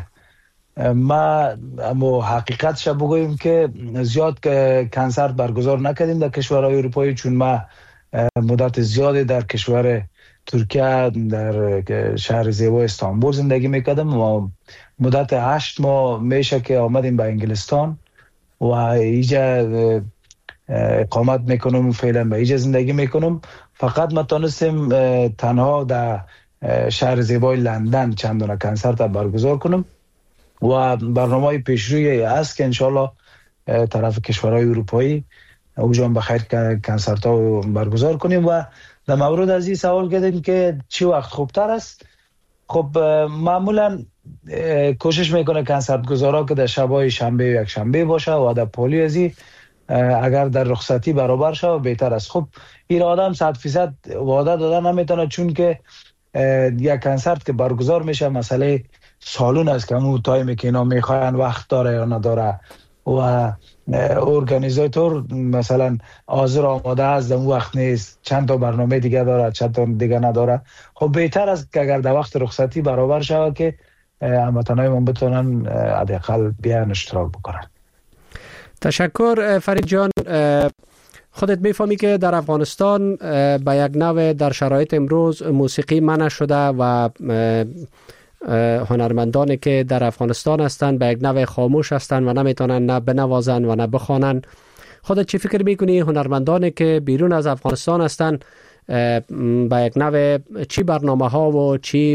ما اما حقیقتش بگوییم که زیاد که کنسرت برگزار نکردیم در کشورهای اروپایی، چون ما مدت زیادی در کشور ترکیه در شهر زیبای استانبول زندگی میکردم و مدت هشت ماه میشه که آمدیم به انگلستان و اینجا اقامت میکنم، فعلا به اینجا زندگی میکنم. فقط ما تانستیم تنها در شهر زیبای لندن چند دونه کنسرت برگزار کنم و برنامه پیشروی است که انشالله طرف کشورهای اروپایی اونجا بخیر کنسرت ها برگزار کنیم. و در مورد از این سوال کردیم که چی وقت خوبتر است. خب معمولا کوشش میکنه کنسرت گزارا که در شبای شنبه و یک شنبه باشه و در پولی ازی اگر در رخصتی برابر شه بهتر است. خب این آدم صد فیصد وعده دادن نمیتونه، چون که یک کنسرت که برگزار میشه مسئله سالون است که اون تایمی که اینا میخواین وقت داره یا نداره و ارگانیزاتور مثلا حاضر آماده است در اون وقت نیست، چند تا برنامه دیگه داره چند تا دیگه نداره. خب بهتر است که اگر در وقت رخصتی برابر شود که هموطنای ما بتونن حداقل بیان اشتراک بکنن. تشکر فرید جان. خودت میفهمی که در افغانستان به یک نوع در شرایط امروز موسیقی منع شده و هنرمندانی که در افغانستان هستند به یک نوع خاموش هستند و نمیتونن نه بنوازن و نه بخوانن. خودت چی فکر میکنی هنرمندانی که بیرون از افغانستان هستند به یک نوع چی برنامه ها و چی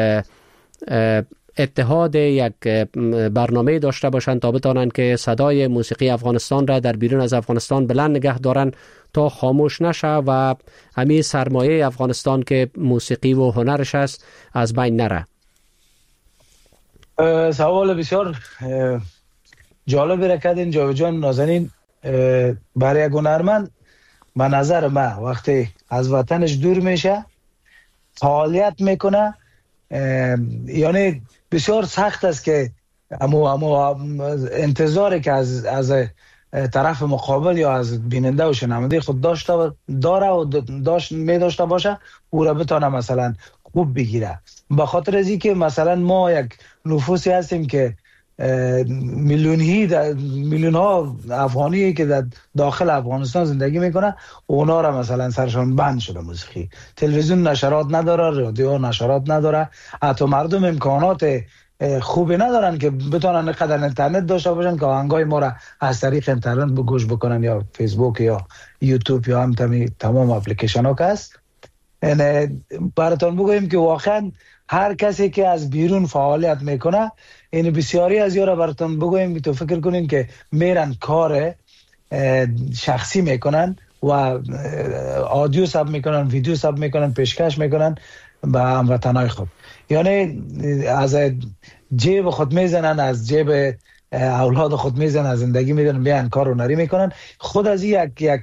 اتحاد یک برنامه داشته باشند تا بتانند که صدای موسیقی افغانستان را در بیرون از افغانستان بلند نگه دارن تا خاموش نشه و همین سرمایه افغانستان که موسیقی و هنرش است از بین نره؟ سوال بسیار جالبی را کردین جاوید جان نازنین. برای یک هنرمند به نظر من وقتی از وطنش دور میشه فعالیت میکنه، یعنی بسیار سخت است که اما اما انتظاری که از از طرف مقابل یا از بیننده و شنونده خود داشته داره و داشت می داشته باشه او را بتونه مثلا خوب بگیره. به خاطر از اینکه مثلا ما یک نفوسی هستیم که میلیونی میلیون ها افغانی که در داخل افغانستان زندگی میکنه اونا را مثلا سرشان بند شده موسیقی، تلویزیون نشرات نداره، رادیو نشرات نداره، حتی مردم امکانات خوبی ندارن که بتونن اینقدر اینترنت داشته باشن که آهنگای ما را از طریق اینترنت گوش بکنن یا فیسبوک یا یوتیوب یا هم تمام اپلیکیشن ها که هست. یعنی براتون بگویم که واقعا هر کسی که از بیرون فعالیت میکنه، این بسیاری از یارا براتون بگویم که تو فکر کنین که میرن کار شخصی میکنن و آدیو ساب میکنن، ویدیو ساب میکنن، پیشکش میکنن به هموطنای خود. یعنی از جیب خود میزنن، از جیب اولاد خود میزنن، از زندگی میدن بیان کار هنری میکنن. خود از یک یک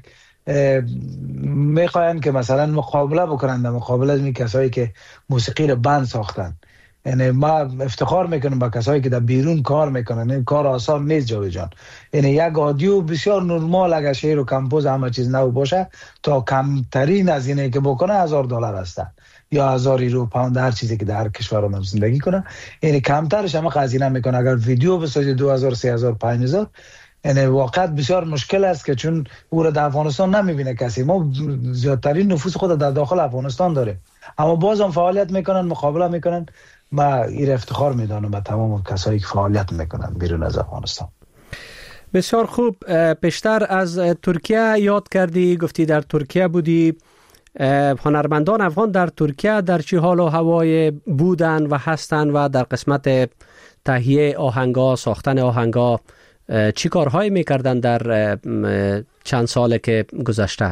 میخواین که مثلا مقابله بکنن در مقابل از این کسایی که موسیقی رو بند ساختن. یعنی ما افتخار میکنم با کسایی که در بیرون کار میکنن. این کار آسان نیست جاوید جان. یعنی یک آدیو بسیار نرمال اگر شعر و کمپوز همه چیز نو باشه تا کمترین از اینه که بکنه هزار دلار هستن یا هزار یورو پوند هر چیزی که در کشور ما زندگی کنه. یعنی کمترش هم خزینه میکنه. اگر ویدیو بسازی دو هزار سه هزار پنج هزار یعنی واقعا بسیار مشکل است که چون او را در افغانستان نمیبینه کسی. ما زیادترین نفوس خود در داخل افغانستان داره اما باز هم فعالیت میکنن، مقابله میکنن. ما این افتخار میدانم به تمام کسایی که فعالیت میکنن بیرون از افغانستان. بسیار خوب. پیشتر از ترکیه یاد کردی، گفتی در ترکیه بودی. هنرمندان افغان در ترکیه در چه حال و هوای بودن و هستن و در قسمت تهیه آهنگا، ساختن آهنگا چی کارهایی میکردن در چند ساله که گذشته؟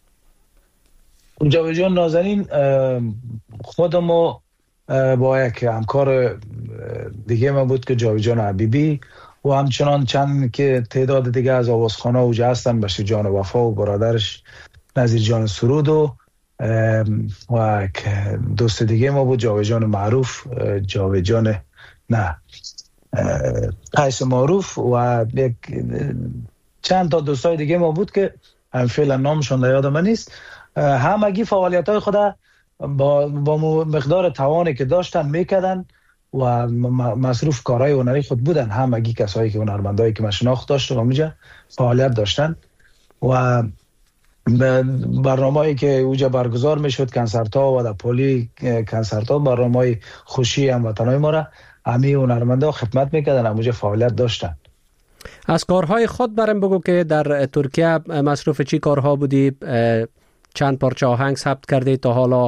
جاوید جان نازنین، خودمو با یک همکار دیگه ما بود که جاوید جان حبیبی و همچنان چند که تعداد دیگه از آوازخانه اوجه هستن، بشیر جان وفا و برادرش نظیر جان سرود و و دوست دیگه ما بود جاوید جان معروف، جاوید جان نه قیس معروف و یک چند تا دوستای دیگه ما بود که هم فعلا نامشون در یاد من نیست. همگی فعالیت‌های خود با با مقدار توانی که داشتن میکردن و مصروف کارهای هنری خود بودن. همگی کسایی که هنرمندایی که من شناخت داشتم اونجا فعالیت داشتن و برنامه‌ای که اونجا برگزار میشد، کنسرت‌ها و در پلی کنسرت‌ها، برنامه‌های خوشی هموطنای ما را همه هنرمندا خدمت میکردن، اونجا فعالیت داشتن. از کارهای خود برام بگو که در ترکیه مصروف چی کارها بودی؟ چند پارچه آهنگ ثبت کردی تا حالا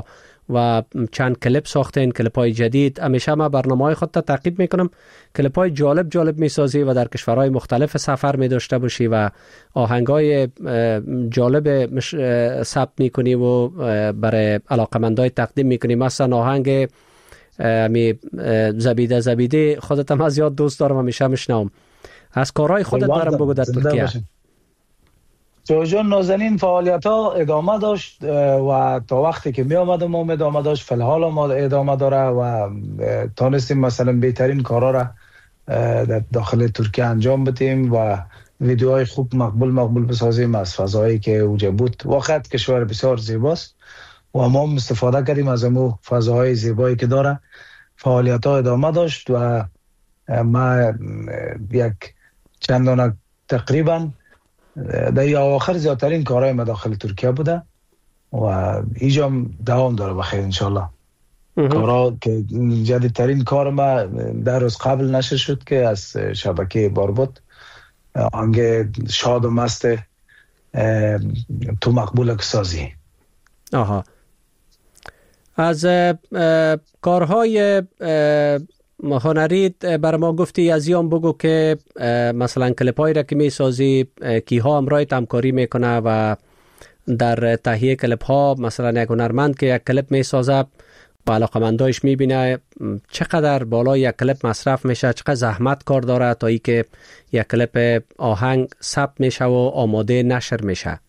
و چند کلیپ ساختین، کلیپ های جدید. همیشه من برنامه های خود تا تعقیب میکنم، کلیپ های جالب جالب میسازی و در کشورهای مختلف سفر میداشته باشی و آهنگ های جالب ثبت میکنی و برای علاقمندای تقدیم میکنی. مثلا آهنگ می زبیده زبیده خودت هم از یاد دوست دارم، همیشه میشنوم. از کارهای خودت برام بگو در ترکیه. جوجان نازنین فعالیت ها ادامه داشت و تا وقتی که می آمدم هم ادامه داشت، فی الحال هم ادامه داره و تانستیم مثلا بهترین کارا را در داخل ترکیه انجام بدیم و ویدیوهای خوب مقبول مقبول بسازیم از فضایی که اوجه بود. واقعا کشور بسیار زیباست و ما هم استفاده کردیم از امو فضاهای زیبایی که داره. فعالیت ها ادامه داشت و ما یک چندانه تقریبا در آخر زیادترین کارهای ما داخل ترکیه بوده و اینجا دوام داره بخیر انشالله. کارها که جدیدترین کار ما در روز قبل نشر شد که از شبکه باربود آهنگ شاد و مست تو مقبول سازی. آها. از کارهای هنری بر ما گفتی از یام بگو که مثلا کلیپ هایی را که می سازی کیها همراه همکاری میکنه و در تهیه کلیپ ها مثلا یک هنرمند که یک کلیپ می سازه و علاقمندایش می بینه چقدر بالا یک کلیپ مصرف میشه، چقدر زحمت کار داره تا ای که یک کلیپ آهنگ ثبت میشه و آماده نشر میشه؟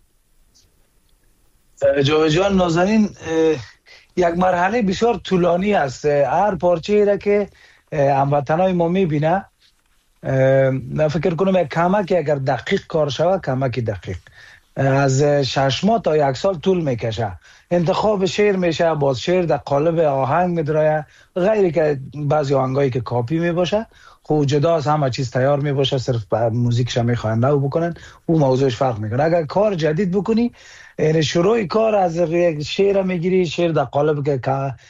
جان نازنین یک مرحله بسیار طولانی است. هر پارچه ای را که هموطنای ما میبینه من فکر کنم یک کمک اگر دقیق کار شود، کمک دقیق از شش ماه تا یک سال طول میکشه. انتخاب شعر میشه، باز شعر در قالب آهنگ میدرایه، غیری که بعضی آهنگایی که کاپی میباشه خب جدا از همه چیز تیار میباشه، صرف موزیکش میخواین نو بکنن، او موضوعش فرق میکنه. اگر کار جدید بکنی یعنی شروع کار از یک شعر میگیری، شعر در قالب که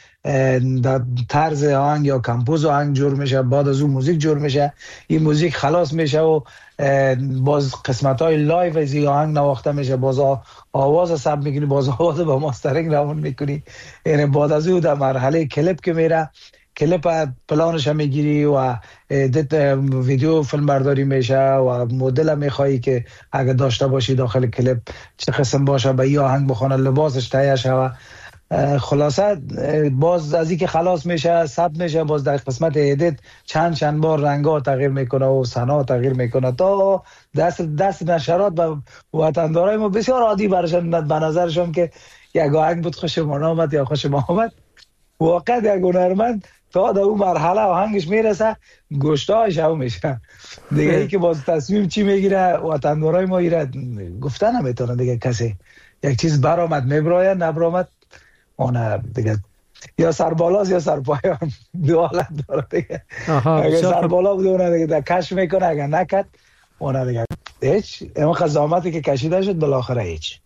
در طرز آهنگ یا کمپوز آهنگ جور میشه، بعد از اون موزیک جور میشه، این موزیک خلاص میشه و باز قسمت های لایو از این آهنگ نواخته میشه، باز آواز ثبت میکنی، باز آواز با ماسترینگ روان میکنی. یعنی بعد از اون در مرحله کلیپ که میره، کلیپ پلانش هم میگیری و ویدیو فیلم برداری میشه و مدل میخوایی که اگه داشته باشی داخل کلیپ چه قسم باشه، به این آهنگ بخونه، لباسش تهیه شوه. خلاصه باز از این که خلاص میشه ثبت میشه، باز در قسمت ادیت چند چند بار رنگا تغییر میکنه و سنا تغییر میکنه تا دست دست نشرات و وطندارای ما بسیار عادی برشون به نظرشون که یک آهنگ بود خوشم آمد یا خوشم آمد. واقعا یک هنرمند تا در اون مرحله آهنگش میرسه گشتاش هم میشه دیگه. ای که باز تصمیم چی میگیره وطندارای ما ایره گفتن نمیتونه دیگه. کسی یک چیز برآمد میبراید، نبرآمد اون دیگه یا سر بالاست یا سر پایان، دو حالت داره دیگه. اگه سر بالا بود اون دیگه در کش میکنه، اگه نکد اون دیگه هیچ. اما خزامتی که کشیده شد بالاخره هیچ.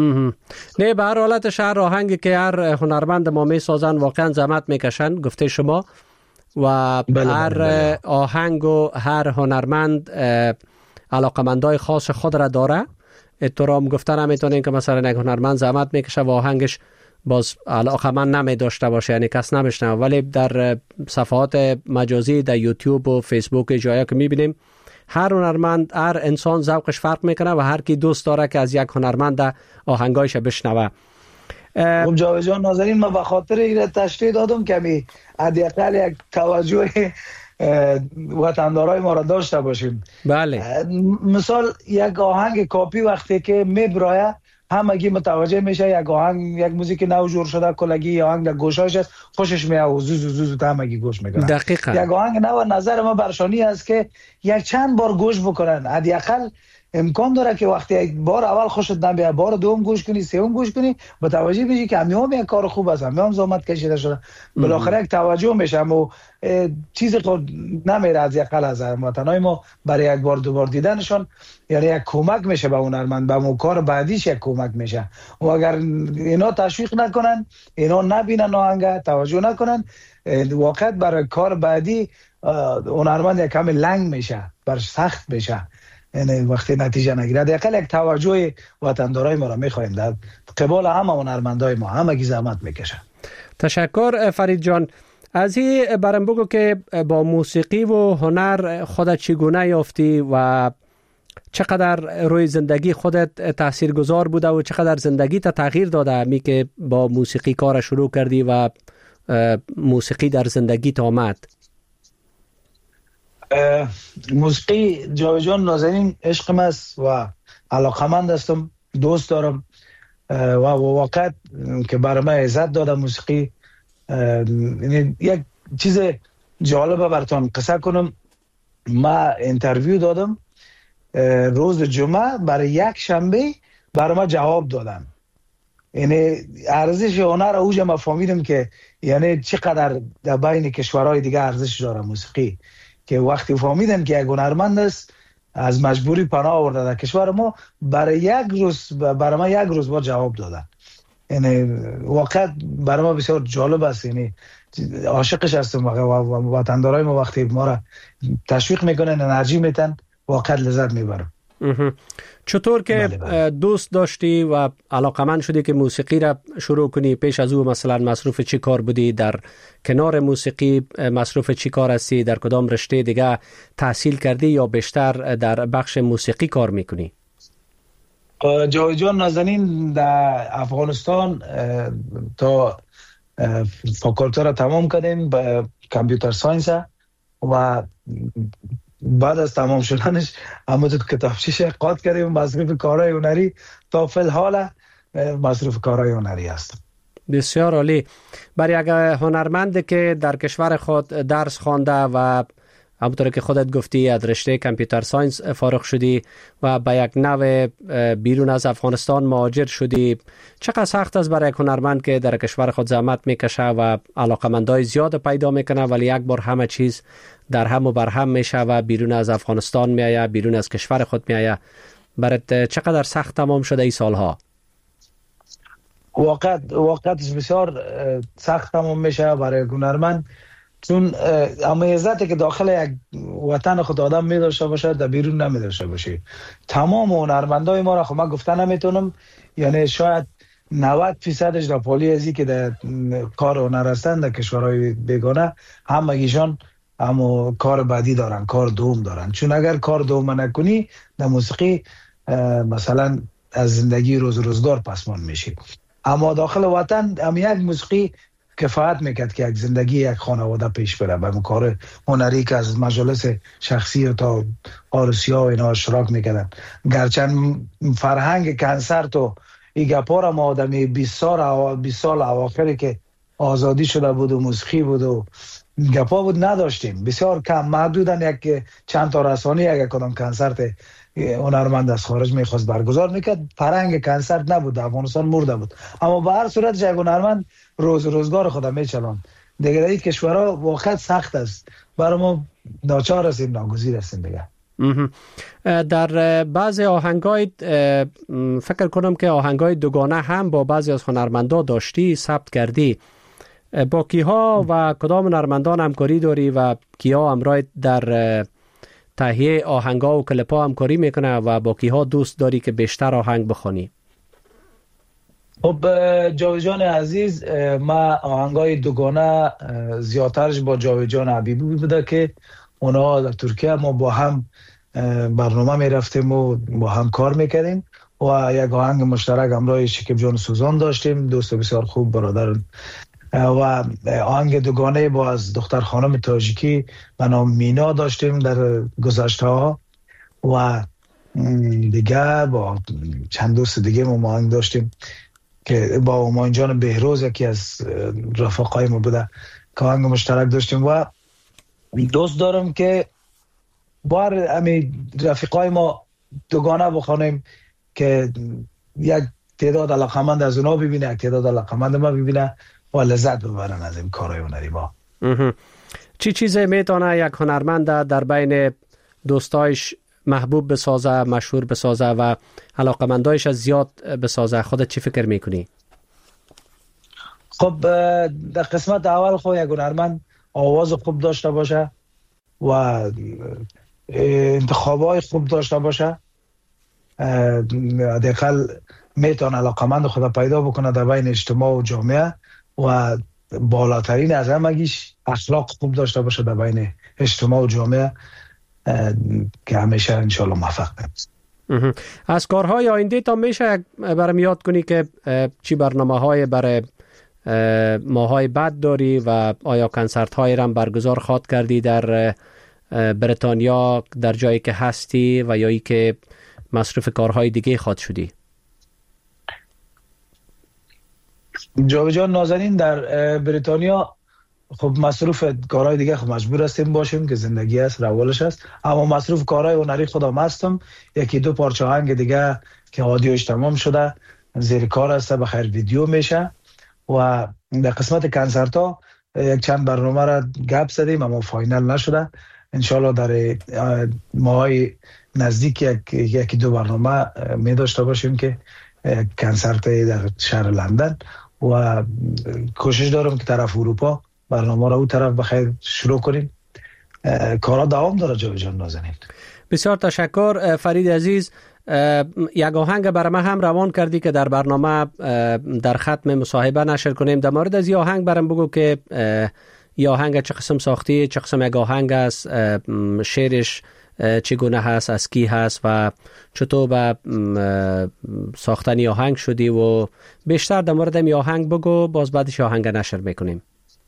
نه به هر حالت شهر آهنگی که هر هنرمند ما می سازن واقعا زحمت میکشن گفته شما و بله هر بله. آهنگ و هر هنرمند علاقمندای خاص خود را داره. احترام گفتن هم میتونین که مثلا یک هنرمند زحمت میکشه و آهنگش باز علاقمند نمی داشته باشه، یعنی کس نمیشنه، ولی در صفحات مجازی در یوتیوب و فیسبوک جایی که میبینیم هر هنرمند، هر انسان ذوقش فرق میکنه و هر کی دوست داره که از یک هنرمند آهنگایش بشنوه. خب جاوید جان نازنین، من به خاطر این تشریح دادم که می حداقل یک توجه وطندارای ما را داشته باشیم. بله مثال یک آهنگ کاپی وقتی که میبرایه همگی متوجه میشه یک آهنگ، یک موزیک نو جور شده کلگی آهنگ در گوشاش است، خوشش میاد و زو زو زو زو همگی گوش میکنن. دقیقاً یک آهنگ نو نظر ما برشانی است که یک چند بار گوش بکنن. حداقل امکان داره که وقتی یک بار اول خوشت نمیاد، بار دوم گوش کنی، سوم گوش کنی، متوجه میشی که همیام یک کار خوب است، همیام زحمت کشیده شده، بالاخره یک توجه میشه و چیزی خود نمیره از یک قل از هموطنای ما برای یک بار دو بار دیدنشون، یعنی یک کمک میشه به هنرمند، به اون کار بعدیش یک کمک میشه. و اگر اینا تشویق نکنن، اینا نبینن آهنگ، توجه نکنن، واقعا برای کار بعدی هنرمند یک کمی لنگ میشه، برش سخت میشه. یعنی وقتی نتیجه نگیرد یکل یک توجه وطندارای ما را میخوایم در قبال همه هنرمندای ما، همه کی زحمت میکشن. تشکر فرید جان. از این برام بگو که با موسیقی و هنر خودت چگونه یافتی و چقدر روی زندگی خودت تاثیرگذار بوده و چقدر زندگی تا تغییر داده می که با موسیقی کار شروع کردی و موسیقی در زندگی تا آمد؟ موسیقی جاوید جان نازنین عشقم است و علاقمند هستم، دوست دارم و واقعا که برای من عزت داده موسیقی. یک چیز جالبه براتون قصه کنم. ما انترویو دادم روز جمعه، برای یک شنبه برای ما جواب دادن. یعنی ارزش هنر اوج ما فهمیدم که یعنی چقدر در بین کشورهای دیگه ارزش داره موسیقی، که وقتی فهمیدن که یک هنرمند است از مجبوری پناه آورده در کشور ما، برای یک روز برای ما یک روز با جواب دادن. یعنی واقعا برای ما بسیار جالب است. یعنی عاشقش هستم و وطندارای ما وقتی ما را تشویق میکنن، انرژی میتن، واقعا لذت میبرم. چطور که بله بله. دوست داشتی و علاقمند شدی که موسیقی را شروع کنی؟ پیش از او مثلا مصروف چی کار بودی؟ در کنار موسیقی مصروف چی کار هستی؟ در کدام رشته دیگه تحصیل کردی یا بیشتر در بخش موسیقی کار میکنی؟ جاوید جان نازنین در افغانستان تا فاکولته را تمام کردیم به کامپیوتر ساینس و بعد از تمام شدنش اما تو کتابچه‌اش قاط کردیم مصروف کارهای هنری. تا فی الحال مصروف کارهای هنری هستم. بسیار عالی. برای یک هنرمند که در کشور خود درس خوانده و همونطور که خودت گفتی از رشته کامپیوتر ساینس فارغ شدی و به یک نوع بیرون از افغانستان مهاجر شدی، چقدر سخت است برای یک هنرمند که در کشور خود زحمت میکشه و علاقمندای زیاد پیدا میکنه ولی یک بار همه چیز در هم و بر هم میشه و بیرون از افغانستان میایه، بیرون از کشور خود میایه؟ برات چقدر سخت تمام شده این سالها؟ واقعا واقعا بسیار سخت تمام میشه برای هنرمند، چون اما عزتی که داخل یک وطن خود آدم می داشته باشه در بیرون نمی داشته باشه. تمام هنرمندای ما را خب من گفته نمیتونم، یعنی شاید نود فیصدش در پالی ازی که در کار هنر هستن در کشورهای بیگانه، همه ایشان اما کار بعدی دارن، کار دوم دارن. چون اگر کار دوم نکنی در موسیقی مثلا از زندگی روز روزگار پسمان میشی. اما داخل وطن هم یک موسیقی کفایت میکرد که یک زندگی یک خانواده پیش بره. به کار هنری که از مجالس شخصی تا عروسی ها اینا اشتراک میکردن، گرچند فرهنگ کنسرت و این گپا را ما آدمی بیست سال بیست سال اواخری که آزادی شده بود و موسیقی بود و گپا بود نداشتیم. بسیار کم محدودن، یک چند تا رسانه یک کدام کنسرت هنرمند از خارج میخواست برگزار میکرد. فرهنگ کنسرت نبود، افغانستان مرده بود. اما به هر صورت یک هنرمند روز روزگار خودم میچلان. دیگه این کشورها واقعا سخت است، برای ما ناچار هستیم، ناگزیر هستیم دیگه. در بعضی آهنگای فکر کنم که آهنگای دوگانه هم با بعضی از هنرمندا داشتی، ثبت کردی. با کیها و کدام هنرمندان همکاری داری و کیها همراه در تهیه آهنگا و کلیپا همکاری میکنه و با کیها دوست داری که بیشتر آهنگ بخونی؟ خب جاوید جان عزیز، ما آهنگای دوگانه زیادترش با جاوید جان حبیبی بوده که اونا در ترکیه ما با هم برنامه میرفتیم و با هم کار میکردیم و یک آهنگ مشترک همراه شکیب جان سوزان داشتیم، دوست بسیار خوب برادر. و آهنگ دوگانه با از دختر خانم تاجیکی به نام مینا داشتیم در گذشته ها و دیگه با چند دوست دیگه ما آهنگ داشتیم که با همایون جان بهروز یکی از رفقای ما بوده که آهنگ مشترک داشتیم. و دوست دارم که بار امی رفقای ما دوگانه بخونیم که یک تعداد علاقمند از اونا ببینه، یک تعداد علاقمند ما ببینه و لذت ببرن از این کارهای هنری ما. چی چیزی میتونه یک هنرمند در بین دوستایش محبوب بسازه، مشهور بسازه و علاقمندایش از زیاد بسازه؟ خودت چی فکر میکنی؟ خب در قسمت اول خود یک هنرمند آواز خوب داشته باشه و انتخابای خوب داشته باشه، حداقل میتونه علاقمند خود پیدا بکنه در بین اجتماع و جامعه و بالاترین از همگیش اخلاق خوب داشته باشه در بین اجتماع و جامعه که همیشه انشالله موفق است. از کارهای آینده تا میشه برام یاد کنی که چی برنامه های برای ماهای بعد داری و آیا کنسرت های رم برگزار خواد کردی در بریتانیا در جایی که هستی و یا ای که مصروف کارهای دیگه خواد شدی؟ جاوید جان نازنین، در بریتانیا خب مصروف کارهای دیگه خب مجبور هستیم باشیم که زندگی است، روالش است، اما مصروف کارهای هنری خودم هستم. یکی دو پارچه آهنگ دیگه که آدیوش تمام شده زیر کار است، بخیر ویدیو میشه و در قسمت کنسرت ها یک چند برنامه را گپ زدیم اما فاینال نشده. انشالله در ماهای نزدیک یک یکی دو برنامه می داشته باشیم که کنسرت در شهر لندن و کوشش دارم که طرف اروپا برنامه را او طرف بخیر شروع کنیم. کارا دوام داره جاوید جان نازنین. بسیار تشکر فرید عزیز. یک آهنگ برای من هم روان کردی که در برنامه در ختم مصاحبه نشر کنیم. در مورد از این آهنگ برام بگو که این آهنگ چه قسم ساختی، چه قسم یک آهنگ است، شعرش چگونه هست، از کی هست و چطور به ساختن آهنگ شدی و بیشتر در مورد این آهنگ بگو، باز بعدش آهنگ نشر میکنیم.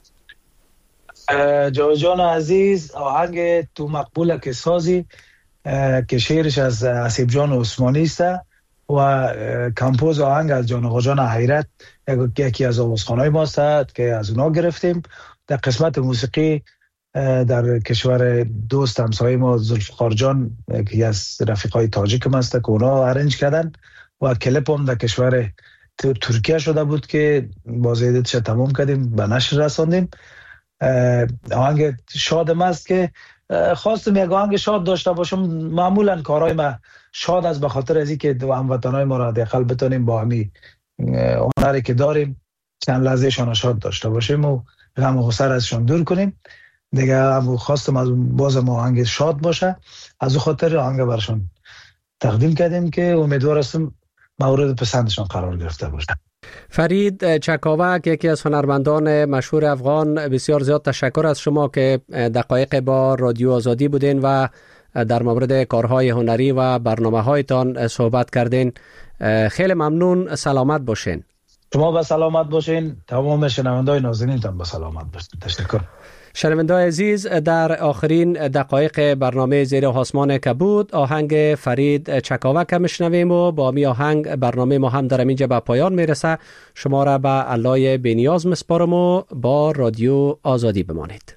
جاوید جان عزیز، آهنگ تو مقبوله که سازی که شعرش از حسیب جان عثمانی است و کمپوز آهنگ از جان آقا جان حیرت، یکی از آوازخوان‌های ماست که از اونا گرفتیم. در قسمت موسیقی در کشور دوست همسایه ما ذوالفقار جان که از رفیقای تاجیک ما است که اونا ارنج کردن و کلیپ هم در کشور ترکیه شده بود که باز ایدیتش تمام کردیم به نشر رساندیم. آهنگ شادم است که خواستم یک آهنگ شاد داشته باشم. معمولا کارهای ما شاد است به خاطر از اینکه هموطنای ما را داخل بتونیم با همی هنری که داریم چند لحظه شان شاد داشته باشیم و غم و غصه ازشون دور کنیم دیگه. هم خواستم از باز ما آهنگ شاد باشه، از او خاطر آهنگ برشون تقدیم کردیم که امیدوار هستم مورد پسندشون قرار گرفته باشه. فرید چکاوک، یکی از هنرمندان مشهور افغان، بسیار زیاد تشکر از شما که دقایق با رادیو آزادی بودین و در مورد کارهای هنری و برنامه‌هایتان صحبت کردین. خیلی ممنون، سلامت باشین. شما با سلامت باشین، تمام شنونده‌های نازنینتان با سلامت باشین. تشکر. شنونده‌های عزیز، در آخرین دقایق برنامه زیر آسمان کبود آهنگ فرید چکاوک میشنویم و با می آهنگ برنامه ما هم در اینجا به پایان میرسه. شما را به الله بنیاز مسپارم و با رادیو آزادی بمانید.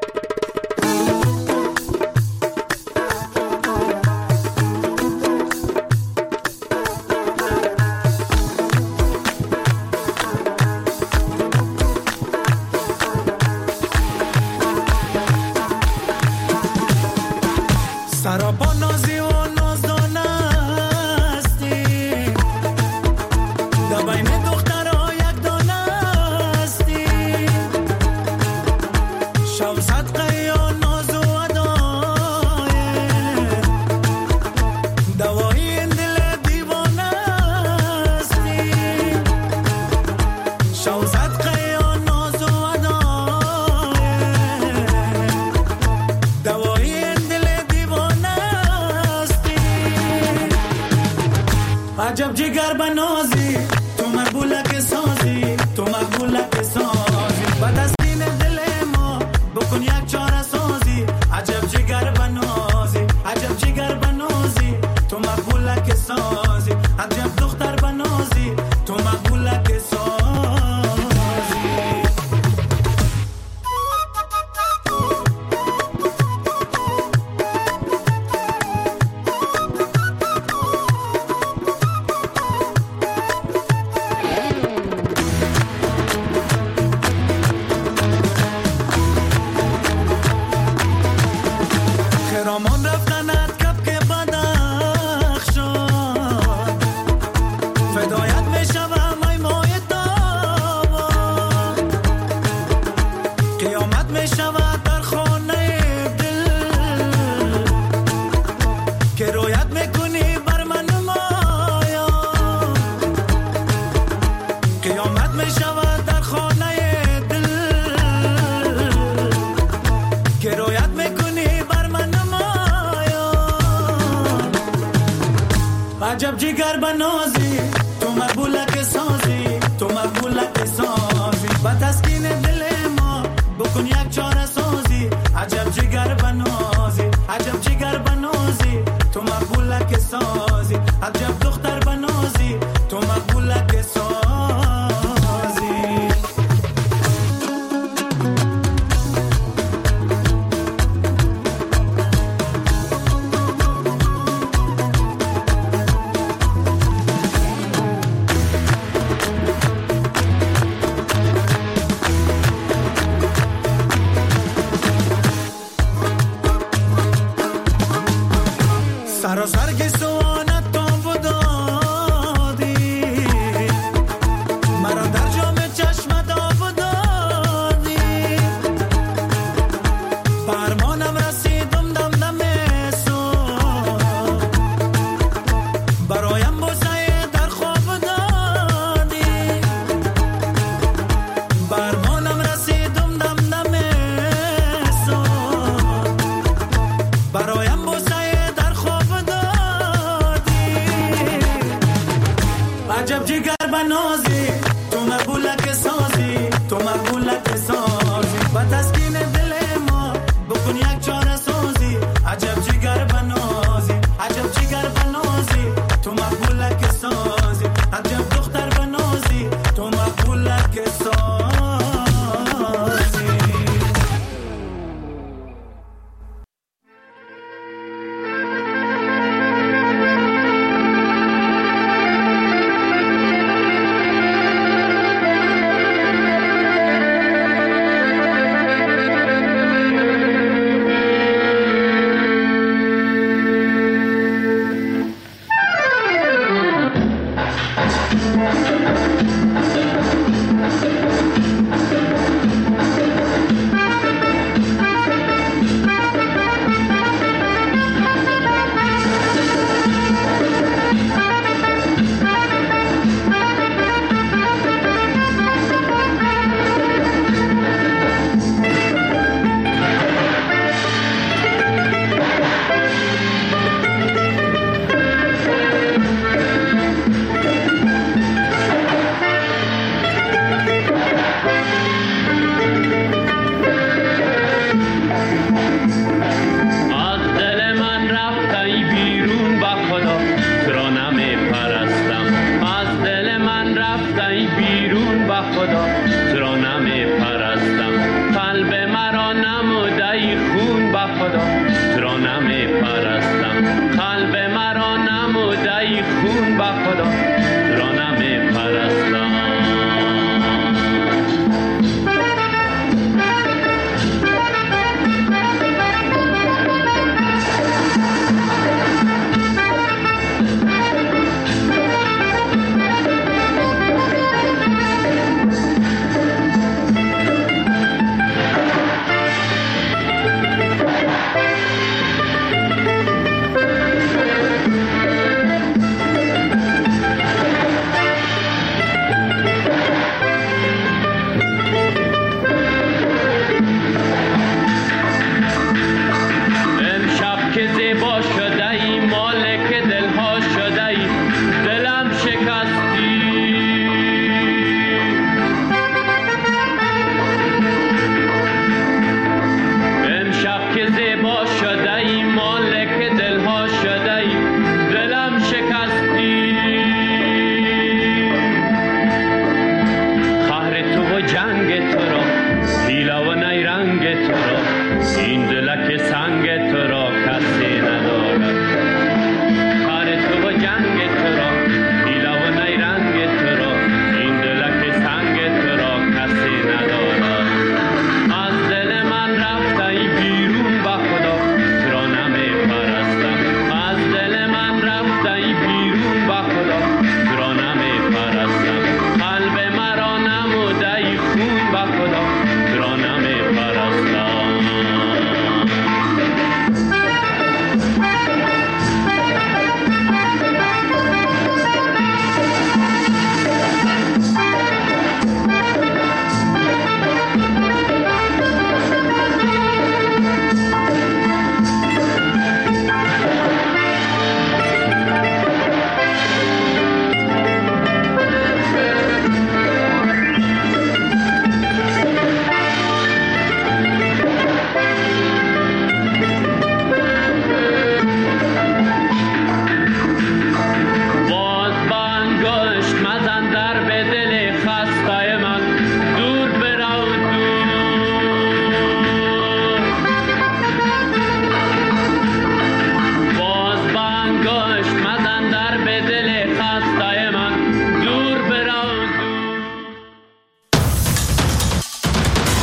عجب جگر بنازی تو مقبوله که سازی، تو مقبوله که سازی بعد از دین دل ما بکن یک چاره سازی. عجب جگر بنازی، عجب جگر بنازی تو مقبوله که سازی. عجب دختر بنازی تو مقبوله که سازی. عجب جگر بنازی تو مقبولک سازی تو مقبولک سازی با تسکین دل ما بکن یک چاره سازی عجب جگر بنازی عجب جگر بنازی تو مقبولک سازی عجب دختر بنازی تو مقبولک سازی سراسر که سوانت تو بدادی مرا در جام چشمت آب دادی فرمانم رسیدم دم دم سو برایم بوسه در خواب دادی فرمانم رسیدم دم دم سو برایم بوسه عجب جگر بنازی تو مقبولک سازی تو مقبولک سازی